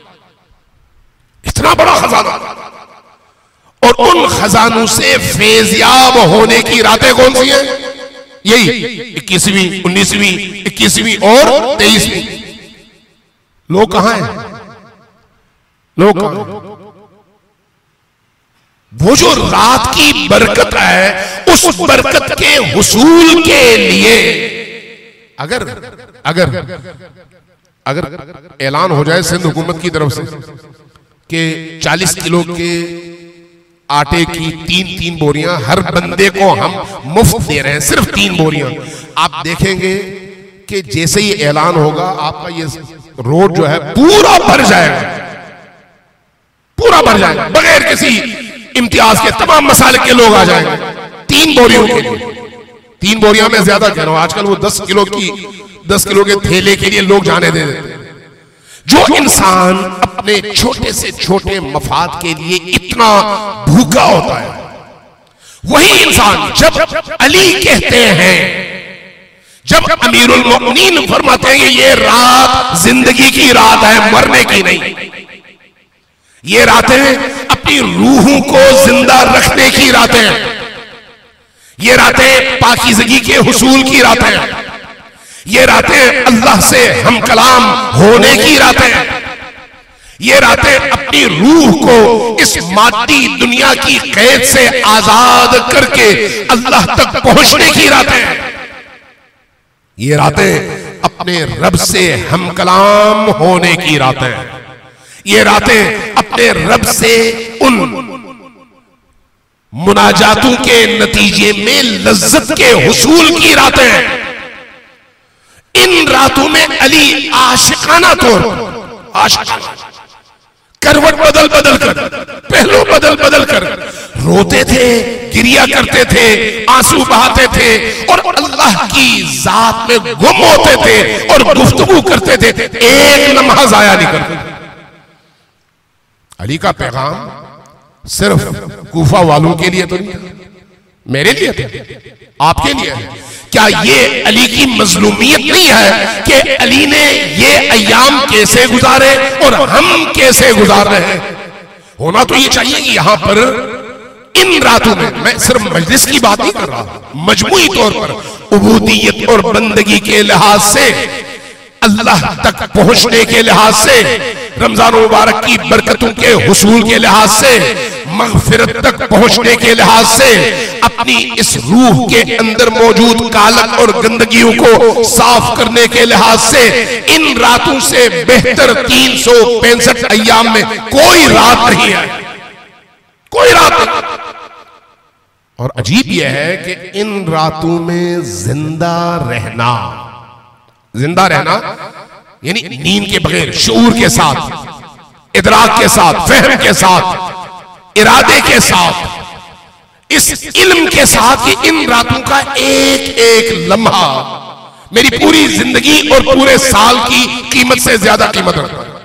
इतना बड़ा खजाना। और उन खजानों से फैज़याब होने की रातें कौन सी हैं? यही इक्कीसवीं, उन्नीसवीं, इक्कीसवीं और तेईसवीं। लोग कहां हैं? लोग कहां हैं? वो जो रात की बरकत है, उस बरकत के हुसूल के लिए अगर अगर अगर ऐलान हो जाए सिंध हुकूमत की तरफ से कि चालीस किलो के आटे की तीन तीन बोरियां हर बंदे को हम मुफ्त दे रहे हैं, सिर्फ तीन बोरियां, आप देखेंगे कि जैसे ही ऐलान होगा आपका ये रोड जो है पूरा भर जाएगा। पूरा भर जाएगा, बगैर किसी इम्तियाज के तमाम मसाले के लोग आ जाएंगे तीन बोरियों के लिए। तीन बोरियां में ज्यादा कह रहा हूं, आजकल वो दस किलो की दस किलो के थैले के लिए लोग जाने दे देते हैं। जो इंसान अपने छोटे से छोटे मफाद के लिए इतना भूखा होता है, वही इंसान जब अली कहते हैं, जब अमीरुल मोमिनीन फरमाते हैं ये रात जिंदगी की रात है, मरने की नहीं, ये रातें अपनी रूहों को जिंदा रखने की रातें हैं, ये रातें पाकीज़गी के हुसूल की रातें हैं, ये रातें अल्लाह से हम कलाम होने की रातें हैं, ये रातें अपनी रूह को इस मादी दुनिया की कैद से आजाद करके अल्लाह तक पहुंचने की रातें हैं, ये रातें अपने रब से हम कलाम होने की रातें हैं, ये रातें अपने रब से उन मुनाजातों के नतीजे में लज्जत के हुसूल की रातें हैं। इन रातों में अली आशिकाना तौर पर आशिकाना करवट बदल बदल कर, पहलू बदल बदल कर रोते थे, गिरिया करते थे, आंसू बहाते थे और अल्लाह की जात में गुम होते थे और गुफ्तगू करते थे, एक लम्हा जाया नहीं करते। अली का पैगाम सिर्फ कूफा वालों के लिए तो नहीं था, मेरे लिए था, आपके लिए है। क्या ये अली की मजलूमियत नहीं है कि अली ने ये अय्याम कैसे गुजारे और हम कैसे गुजार रहे हैं? होना तो ये चाहिए कि यहां पर इन रातों में, मैं सिर्फ मजलिस की बात नहीं कर रहा, मजमूई तौर पर उबूदियत और बंदगी के लिहाज से, अल्लाह तक पहुंचने के लिहाज से, रमजान मुबारक की बरकतों के हुसूल के लिहाज से, मगफिरत तक पहुंचने के लिहाज से, अपनी इस रूह के अंदर मौजूद कालक और गंदगियों को साफ करने के लिहाज से, इन रातों से बेहतर तीन सौ पैंसठ अय्याम में कोई रात नहीं है, कोई रात नहीं। और अजीब यह है कि इन रातों में जिंदा रहना, जिंदा रहना यानी नींद के बगैर, शऊर के साथ, इदराक के साथ, फहम के साथ, इरादे के साथ, इस इल्म के साथ कि इन रातों का एक एक लम्हा मेरी पूरी जिंदगी और पूरे साल की कीमत से ज्यादा कीमत रखता है।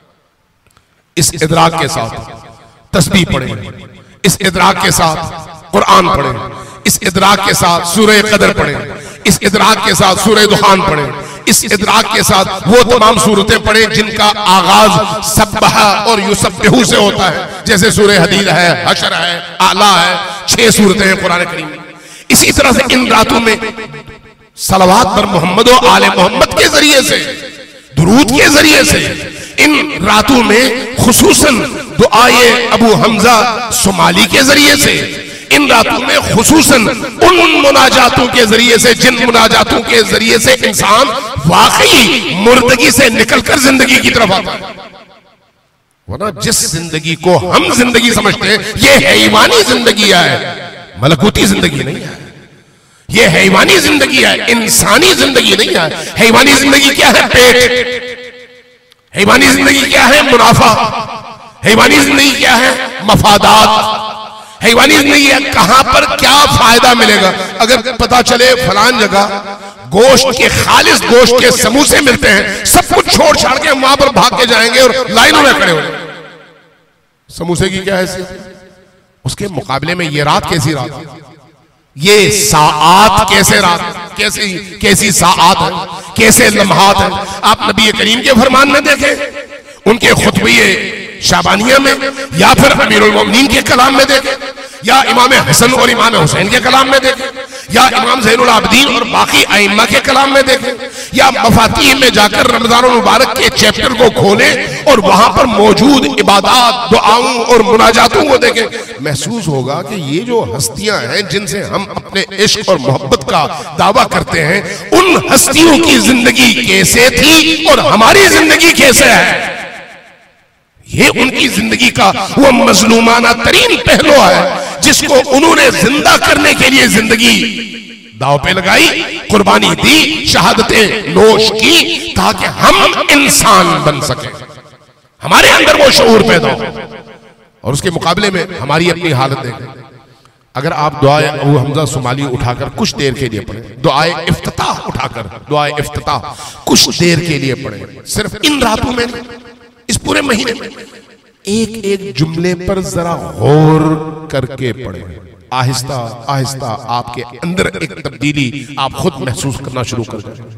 इस इदराक के साथ तस्बीह पढ़े, इस इदराक के साथ कुरान पढ़े, इस इदराक के साथ सूरह कदर पढ़े, इस इदराक के साथ सूरह दुखान पढ़े, इस इदराक के साथ वो तमाम सूरतें पढ़े जिनका आगाज सब्बहा और युसब्बिहु से होता है, जैसे सूरह हदीद है, हशर है, आला है, छह सूरतें हैं कुरान करीम। इसी तरह से इन रातों में सलवात पर मोहम्मद और आले मोहम्मद के जरिए से, दुरूद के जरिए से, इन रातों में खुसूसन दुआए अबू हमजा सोमाली के जरिए से, इन रातों में खुसूसन उन मुनाजातों के जरिए से जिन मुनाजातों के जरिए से इंसान वाकई मुर्दगी से निकलकर जिंदगी की तरफ आता है। वरना जिस जिंदगी को हम जिंदगी समझते हैं, ये हैवानी जिंदगी है, मलकूती जिंदगी नहीं है, ये हैवानी जिंदगी है, इंसानी जिंदगी नहीं है। हैवानी जिंदगी क्या है? पेट। हैवानी जिंदगी क्या है? मुनाफा। हैवानी जिंदगी क्या है? मफादात। हैवानी जिंदगी है कहां पर क्या फायदा मिलेगा। अगर पता चले फलान जगह गोश्त के खालिस गोश्त के समोसे मिलते हैं, सब कुछ छोड़ छाड़ के हम वहां पर भाग के जाएंगे और लाइनों में खड़े होंगे। समोसे की क्या हैसियत? उसके मुकाबले में ये रात कैसी रात, ये साआत कैसे रात, कैसी कैसी साआत है, कैसे लम्हात है। आप नबी करीम के फरमान में देखें, उनके खुतबे शाबानिया में, या फिर अमीरुल मोमिनीन के कलाम में देखें, या इमाम हसन और इमाम हुसैन के कलाम में देखें, या इमाम ज़ैनुल आबिदीन और बाकी आइम्मा के कलाम में देखें, या मफातीह में जाकर रमजान मुबारक के चैप्टर को खोलें और वहां पर मौजूद इबादत, दुआओं और मुनाजातों को देखें। महसूस होगा कि ये जो हस्तियां हैं जिनसे हम अपने इश्क और मोहब्बत का दावा करते हैं, उन हस्तियों की जिंदगी कैसे थी और हमारी जिंदगी कैसे है। ये उनकी जिंदगी का वो मजलूमाना तरीन पहलू है जिसको उन्होंने जिंदा करने के लिए जिंदगी दाव पे लगाई, कुर्बानी दी, शहादतें नोश की, ताकि हम इंसान बन सके, हमारे अंदर वो शऊर पैदा हो। और उसके मुकाबले में हमारी अपनी हालत देखें। अगर आप दुआए अबू हमजा सुमाली उठाकर कुछ देर के लिए पढ़े, दुआए इफ्तिताह उठाकर दुआए इफ्तिताह कुछ देर के लिए पढ़े, सिर्फ इन रातों में, इस पूरे महीने में एक एक जुमले पर जरा गौर करके पढ़े। आहिस्ता आहिस्ता आपके अंदर एक तब्दीली आप खुद महसूस करना शुरू कर दें।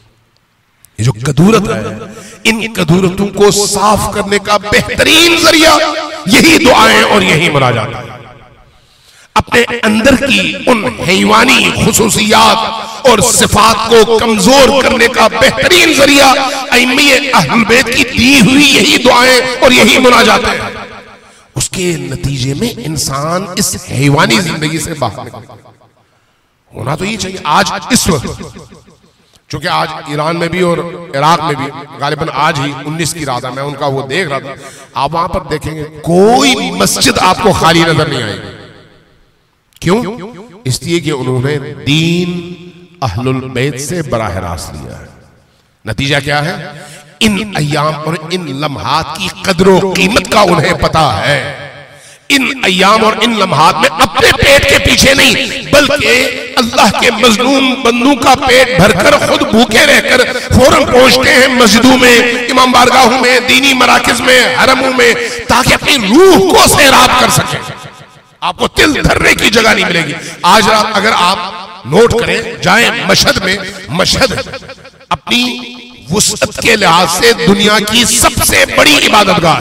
ये जो कदूरत है, इन कदूरतों को साफ करने का बेहतरीन जरिया यही दुआएं और यही मुनाजात है। अपने अंदर की उन हैवानी खुसूसियात और सिफात को कमजोर करने का बेहतरीन जरिया अइम्मे अहल बैत की दी हुई यही दुआएं और यही मुनाजात है। उसके नतीजे में इंसान इस हैवानी जिंदगी से बाहर निकले। होना तो ये चाहिए। आज इस वक्त चूंकि आज ईरान में भी और इराक में भी गालिबन आज ही उन्नीस की रात है, मैं उनका वो देख रहा था, आप वहां पर देखेंगे कोई मस्जिद आपको खाली नजर नहीं आएगी। क्यों? इसलिए कि उन्होंने दीन अहलुल बैत से बराह रास्त लिया है। नतीजा क्या है? इन अय्याम और इन लम्हात की कदर और कीमत का उन्हें पता है। इन अय्याम और इन लम्हात में अपने पेट के पीछे नहीं, बल्कि अल्लाह के मजलूम बंदों का पेट भरकर खुद भूखे रहकर फौरन पहुंचते हैं मस्जिदों में, इमाम बारगाहों में, दीनी मराकिज में, हरमों में, ताकि अपनी रूह को सैराब कर सकें। आपको तिल धरने की जगह नहीं मिलेगी। आज रात अगर आप नोट करें, जाएं मशहद में, मशहद अपनी वुसअत के लिहाज से दुनिया की सबसे बड़ी इबादतगाह,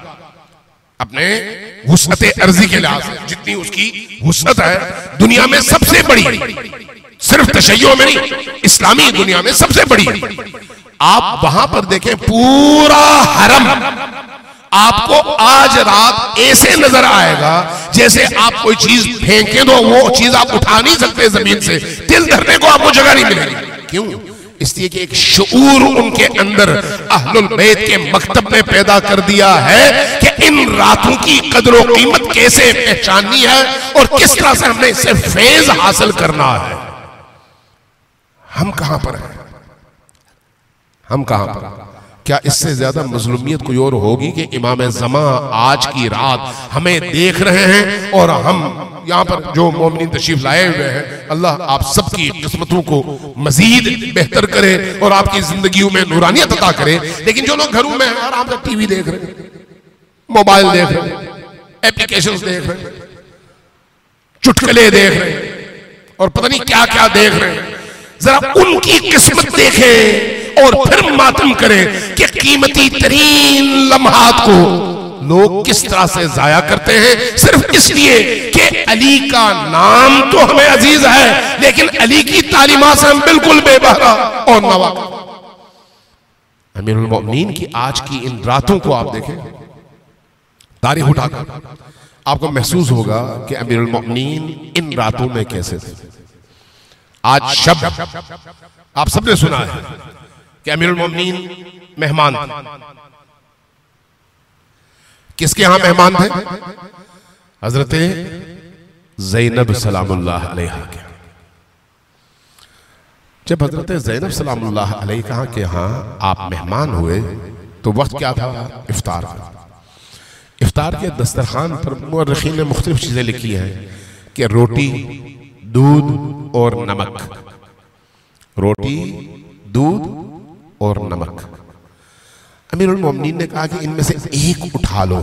अपने वुसअत अर्जी के लिहाज से जितनी उसकी वुसअत है दुनिया में सबसे बड़ी, सिर्फ तशय्यो में नहीं, इस्लामी दुनिया में सबसे बड़ी। आप वहां पर देखें, पूरा हरम आपको आज रात ऐसे नजर आएगा जैसे आप कोई चीज फेंके तो वो चीज आप उठा नहीं सकते जमीन से, तिल धरने को आपको जगह नहीं मिलेगी। क्यों? इसलिए कि एक शऊर उनके अंदर अहलुल बैत के मकतब में पैदा कर दिया है कि इन रातों की कदर और कीमत कैसे पहचाननी है और किस तरह से हमने इससे फैज हासिल करना है। हम कहां पर हैं? हम कहां पर? क्या इससे ज्यादा मजलूमियत कोई और होगी कि इमाम ज़मा आज की रात हमें देख रहे हैं और हम यहां पर जो मोमिनीन तशरीफ लाए हुए हैं, अल्लाह आप सबकी किस्मतों को मजीद बेहतर करे और आपकी जिंदगियों में नूरानियत अता करे। लेकिन जो लोग घरों में आराम से टीवी देख रहे हैं, मोबाइल देख रहे हैं, एप्लीकेशंस देख रहे हैं, चुटकुले देख रहे हैं और पता नहीं क्या क्या देख रहे हैं, जरा उनकी किस्मत देखें और फिर मातम करें कि कीमती तरीन लम्हात को लोग किस तरह से जाया करते हैं, सिर्फ इसलिए कि अली का नाम तो हमें अजीज है लेकिन अली की तालीमात से हम बिल्कुल बेबहरा और नवाकिफ। अमीरुल मोमिनीन की आज की इन रातों को आप देखें, तारीख उठाकर आपको महसूस होगा कि अमीरुल मोमिनीन इन रातों में कैसे थे। आज शब आप सबने सुना है कि अमीरुल मोमिनीन मेहमान थे। किसके यहां मेहमान थे? हजरत ज़ैनब सलामुल्लाह अलैहा के। जब हजरत ज़ैनब सलामुल्लाह अलैहा के यहां आप मेहमान हुए तो वक्त क्या था? इफ्तार का। इफ्तार के दस्तरखान पर मुअर्रिखीन ने मुख्तलिफ चीजें लिखी हैं कि रोटी, दूध और नमक, रोटी, दूध और नमक। अमीरुल मोमिनीन ने कहा कि इनमें से एक उठा लो,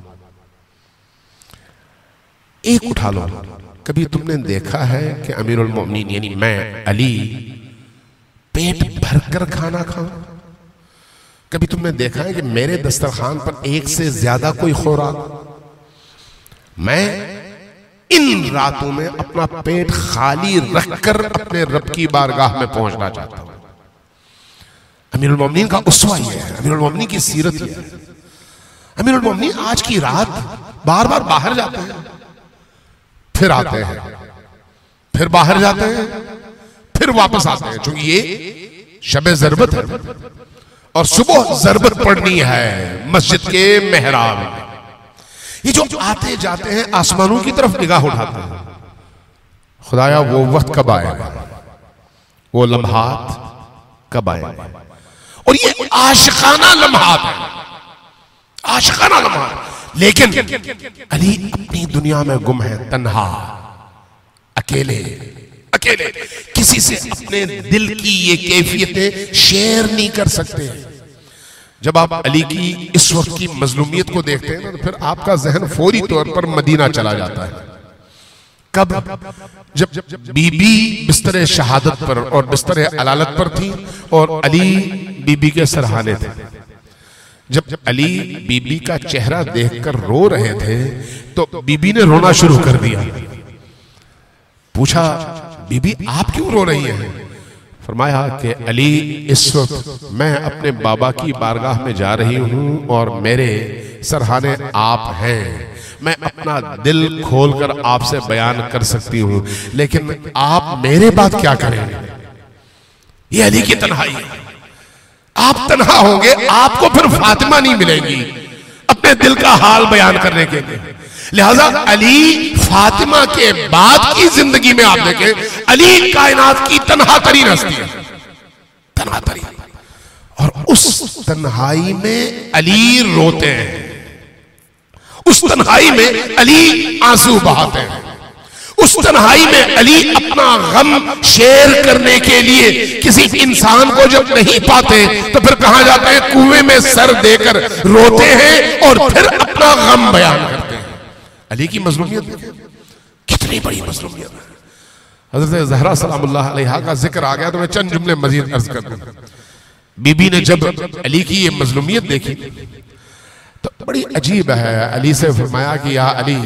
एक उठा लो। कभी तुमने देखा है कि अमीरुल मोमिनीन यानी मैं अली पेट भरकर खाना खाऊं? कभी तुमने देखा है कि मेरे दस्तरखान पर एक से ज्यादा कोई खुराक? मैं इन रातों में अपना पेट खाली रखकर अपने रब की बारगाह में पहुंचना चाहता हूं। अमीरुल मोमिनीन का उसवा ये है, अमीरुल मोमिनीन की सीरत ये है। अमीरुल मोमिनीन आज की रात बार बार बाहर जाते हैं, फिर आते हैं, फिर बाहर जाते हैं, फिर वापस आते हैं, क्योंकि ये शब ज़रबत है और सुबह ज़रबत पढ़नी है मस्जिद के मेहराब में। ये जो आते जाते हैं आसमानों की तरफ निगाह उठाते हैं, खुदाया वो वक्त कब आएगा, वो लम्हात कब आएगा। और ये आशिकाना लम्हात है, आशिकाना लम्हात। लेकिन अली अपनी दुनिया में गुम है, तन्हा, अकेले अकेले किसी से अपने दिल की ये कैफियतें शेयर नहीं कर सकते। जब आप अली की इस वक्त की मजलूमियत को देखते हैं ना, तो फिर आपका जहन फौरी तौर पर मदीना चला जाता है। कब? जब बीबी बिस्तर शहादत पर और बिस्तर अलालत पर थी और अली बीबी के सरहाने थे। जब अली बीबी का चेहरा देखकर रो रहे थे तो बीबी ने रोना शुरू कर दिया। पूछा, बीबी आप क्यों रो रही हैं? फरमाया कि अली, इस वक्त मैं अपने बाबा की बारगाह में जा रही हूं और मेरे सरहाने आप हैं। मैं अपना दिल खोलकर आपसे बयान कर सकती हूं, लेकिन आप मेरे बाद क्या करेंगे? ये अली की तन्हाई है। आप तन्हा होंगे, आपको फिर फातिमा नहीं मिलेंगी अपने दिल का हाल बयान करने के लिए। लिहाजा अली फातिमा के बाद की जिंदगी में आप देखें, अली कायनात की तन्हा तरीन हस्ती है, तन्हा तरीन। और उस तन्हाई में अली रोते हैं, उस तन्हाई में अली आंसू बहाते हैं, उस तन्हाई में अली अपना गम शेयर करने के लिए किसी इंसान को जब नहीं पाते तो फिर कहां जाते हैं? कुएं में सर देकर रोते हैं और फिर अपना गम बयान करते हैं। अली की मजलूमियत देखें, कितनी बड़ी मजलूमियत है। हजरत ज़हरा सलामुल्लाह अलैहा का जिक्र आ गया तो मैं चंद जुमले मजीद अर्ज कर दूं। बीबी ने जब अली की ये मजलूमियत देखी तो बड़ी अजीब है। अली से फरमाया कि या अली,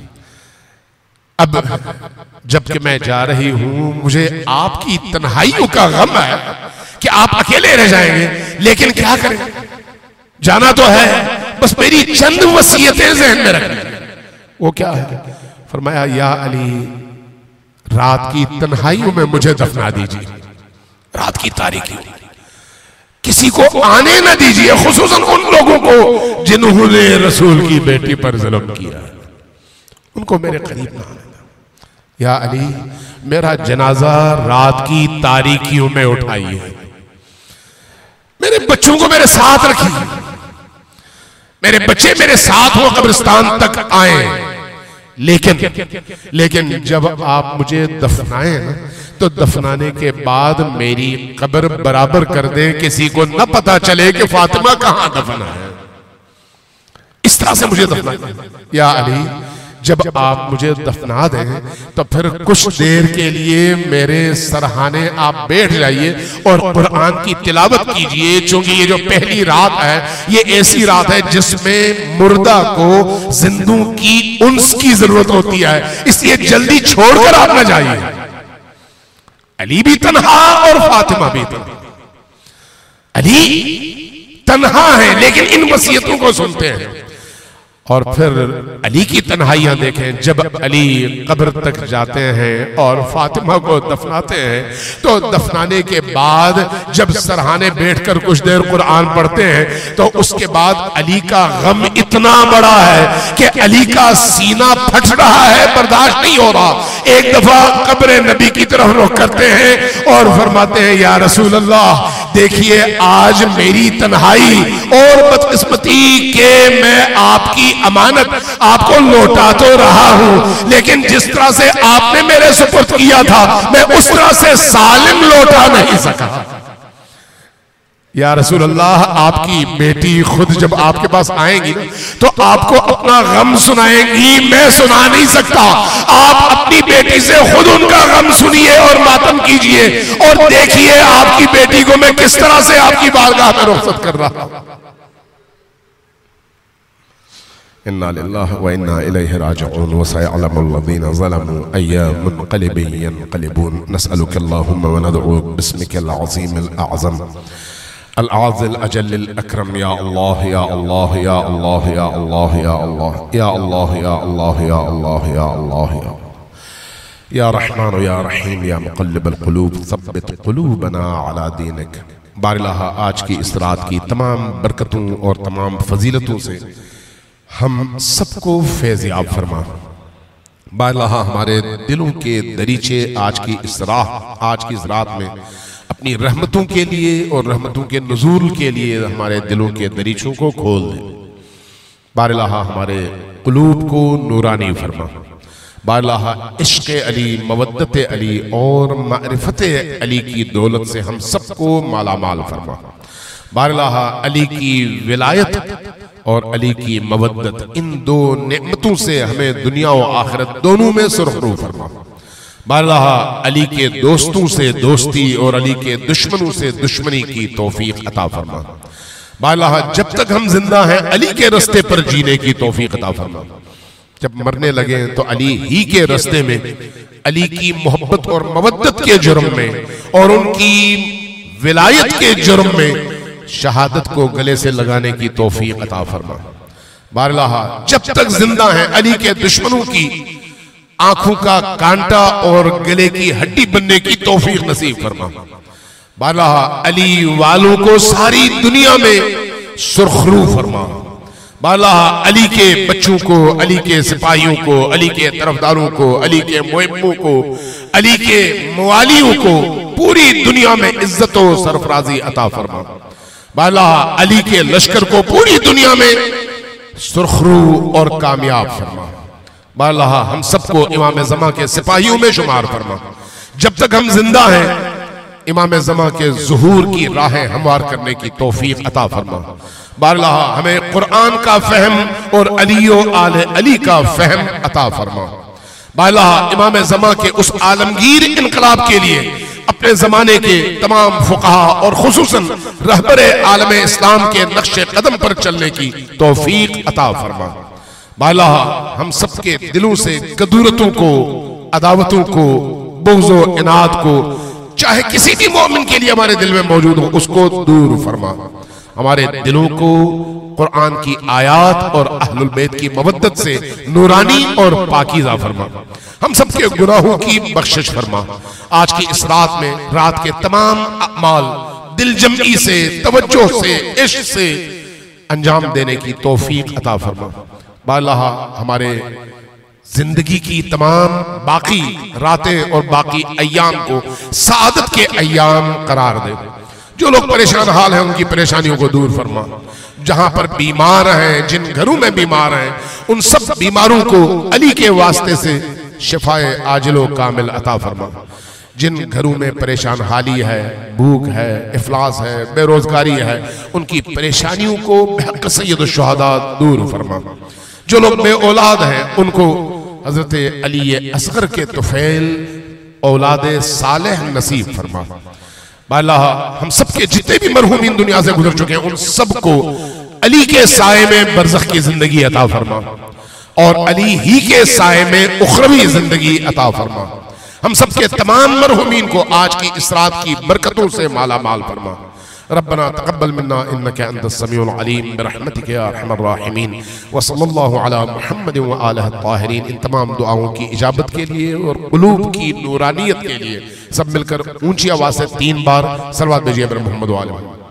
अब जबकि मैं जा रही हूं, मुझे आपकी तन्हाइयों का गम है कि आप अकेले रह जाएंगे, लेकिन क्या करें, जाना तो है, बस मेरी चंद वसीयतें ज़हन में रखनी। वो क्या है? फरमाया, या अली, रात की तन्हाइयों में मुझे दफना दीजिए, रात की तारीकी, किसी को आने न दीजिए, खुसूसन उन लोगों को जिन्होंने रसूल की बेटी पर जुल्म किया, उनको मेरे करीब ना आने। या अली, मेरा जनाजा रात की तारीकियों में उठाइए, मेरे बच्चों को मेरे साथ रखिए, मेरे बच्चे मेरे साथ हो, कब्रिस्तान तक आए। लेकिन लेकिन जब आप मुझे दफनाएं ना, तो दफनाने के बाद मेरी कब्र बराबर कर दें, किसी को न पता चले कि फातिमा कहां दफना है। इस तरह से मुझे दफनाएं। या अली, जब आप मुझे दफना दें तो फिर कुछ देर के लिए मेरे सरहाने आप बैठ जाइए और कुरान की तिलावत कीजिए, क्योंकि ये जो पहली रात है ये ऐसी रात है जिसमें मुर्दा को जिंदों की उन्स की जरूरत होती है, इसलिए जल्दी छोड़कर आप न जाइए। अली भी तन्हा और फातिमा भी तन्हा। अली तन्हा है लेकिन इन वसीयतों को सुनते हैं। और फिर अली की तन्हाइयां देखें, जब अली कब्र तक जाते हैं और फातिमा को दफनाते हैं, तो दफनाने के बाद जब सरहाने बैठकर कुछ देर कुरान पढ़ते हैं तो उसके बाद अली का गम इतना बड़ा है कि अली का सीना फट रहा है, बर्दाश्त नहीं हो रहा। एक दफा कब्र नबी की तरफ रुख करते हैं और फरमाते हैं, या रसूल अल्लाह, देखिए आज मेरी तन्हाई और बदकिस्मती के मैं आपकी अमानत आपको लौटा तो रहा हूं, लेकिन जिस तरह से आपने मेरे सुपुर्द किया था मैं उस तरह से सालिम लौटा नहीं सका। या रसूल अल्लाह, आपकी बेटी खुद जब आपके पास आएंगी तो आपको अपना गम सुनाएंगी, मैं सुना नहीं सकता। आप अपनी बेटी से खुद उनका गम सुनिए और मातम कीजिए और देखिए आपकी बेटी को मैं किस तरह से आपकी बारगाह में रुखसत कर रहा हूं। इन्ना लिल्लाहि व इन्ना इलैहि राजिऊन व सयअलमुल लज़ीना ज़लमू अय्या मुनक़लिबिन यनक़लिबून। नसअलुका अल्लाहुम्मा व नदऊक बिस्मिकल अज़ीमिल अअज़म अल आज़िल अजल्लिल अकरम। या अल्लाह या अल्लाह या अल्लाह या अल्लाह या अल्लाह या अल्लाह या अल्लाह या अल्लाह या अल्लाह या या रहमान या रहीम या मुक़ल्लिबल क़ुलूब सब्बित क़ुलूबना अला दीनिक। बारिल्लाह, आज की इस रात की तमाम बरकतों और तमाम फजीलतों से हम सबको फैज़याब फरमा। बारिल्लाह, हमारे दिलों के दरीचे आज की इस रात आज की इस रात में अपनी रहमतों के लिए और रहमतों के नुज़ूल के लिए हमारे दिलों के दरीचों को खोल दे। बारलाहा हमारे कुलूब को नूरानी फरमा, बारलाहा इश्क़ अली, मवद्दत अली और मारिफत अली की दौलत से हम सबको माला माल फरमा, बारलाहा अली की विलायत और अली की मवद्दत, इन दो नेमतों से हमें दुनिया और आखिरत दोनों में सुरखरू फरमा, बारलाहा अली के दोस्तों से दोस्ती और अली के दुश्मनों से दुश्मनी की तौफीक अता फरमा, बारलाहा जब तक हम जिंदा हैं अली के रास्ते पर जीने की तौफीक अता फरमा, जब मरने लगे तो अली ही के रास्ते में, अली की मोहब्बत और मवद्दत के जुर्म में और उनकी विलायत के जुर्म में शहादत को गले से लगाने की तौफीक अता फरमा, बारलाहा जब तक जिंदा हैं अली के दुश्मनों की आंखों का कांटा और गले की हड्डी बनने की तौफीक नसीब फरमा, बारलाहा अली वालों को सारी दुनिया में सुरखरू फरमा, बारलाहा अली के बच्चों को, अली के सिपाहियों को, अली के तरफदारों को, अली के मुहिब्बों को, अली के मवालियों को पूरी दुनिया में इज्जत और सरफराजी अता फरमा, बारलाहा अली के लश्कर को पूरी दुनिया में सुरखरू और कामयाब फरमा, बारलाहा हम सबको इमाम ज़मा के सिपाहियों में शुमार फरमा, जब तक हम जिंदा हैं इमाम ज़मा के ज़ुहूर की राहें हमवार करने की तौफीक अता फरमा, बारलाहा हमें कुरान का फहम और अली और आले अली का फहम अता फरमा, बारलाहा इमाम ज़मा के उस आलमगीर इनकलाब के लिए अपने जमाने के तमाम फुक़हा और खुसूसन रहबर आलम इस्लाम के नक्शे कदम पर चलने की तौफीक अता फरमा, बारलाहा हम सबके दिलों से कदूरतों को, अदावतों को, बुग़्ज़ व इनाद को, चाहे किसी भी मोमिन के लिए हमारे दिल में मौजूद हो, उसको दूर फरमा, हमारे दिलों को कुरान की आयात और अहलुल बैत की मवद्दत से नूरानी और पाकीज़ा फरमा, हम सबके गुनाहों की बख्शिश फरमा, आज की इस रात में रात के तमाम अमाल दिलजमई से, तवज्जो से, इश्क से अंजाम देने की तौफीक अता फरमा, बारलाहा हमारे जिंदगी की तमाम बाकी रातें और बाकी अय्याम को सादत के अय्याम करार दे, जो लोग परेशान हाल हैं उनकी परेशानियों को दूर फरमा, जहां पर बीमार हैं, जिन घरों में बीमार हैं, उन सब बीमारों को अली के वास्ते से शिफाए आजिलो कामिल अता फरमा, जिन घरों में परेशान हाली है, भूख है, इफलास है, बेरोजगारी है, उनकी परेशानियों को बहक़ सय्यद शुहदा दूर फरमा, जो लोग बे औलाद हैं उनको हजरत अली असगर के तुफैल औलाद सालेह नसीब फरमा, बारलाहा हम सबके जितने भी मरहूमीन दुनिया से गुजर चुके हैं उन सबको अली के साए में बरज़ख की जिंदगी अता फरमा और अली ही के साए में उखरवी जिंदगी अता फरमा, हम सबके तमाम मरहूमीन को आज की इस रात की बरकतों से माला माल फरमा, रब्बना तक़ब्बल मिन्ना इन्नका अंतस समीउल अलीम बिरहमतिका या अरहमर राहिमीन व सल्लल्लाहु अला मुहम्मद व आलिहि ताहिरीन। इन तमाम दुआओं की इजाबत के लिए और कुलूब की नूरानियत के लिए सब मिलकर ऊंची आवाज से तीन बार सलवात भेजिए मोहम्मद व आले मोहम्मद।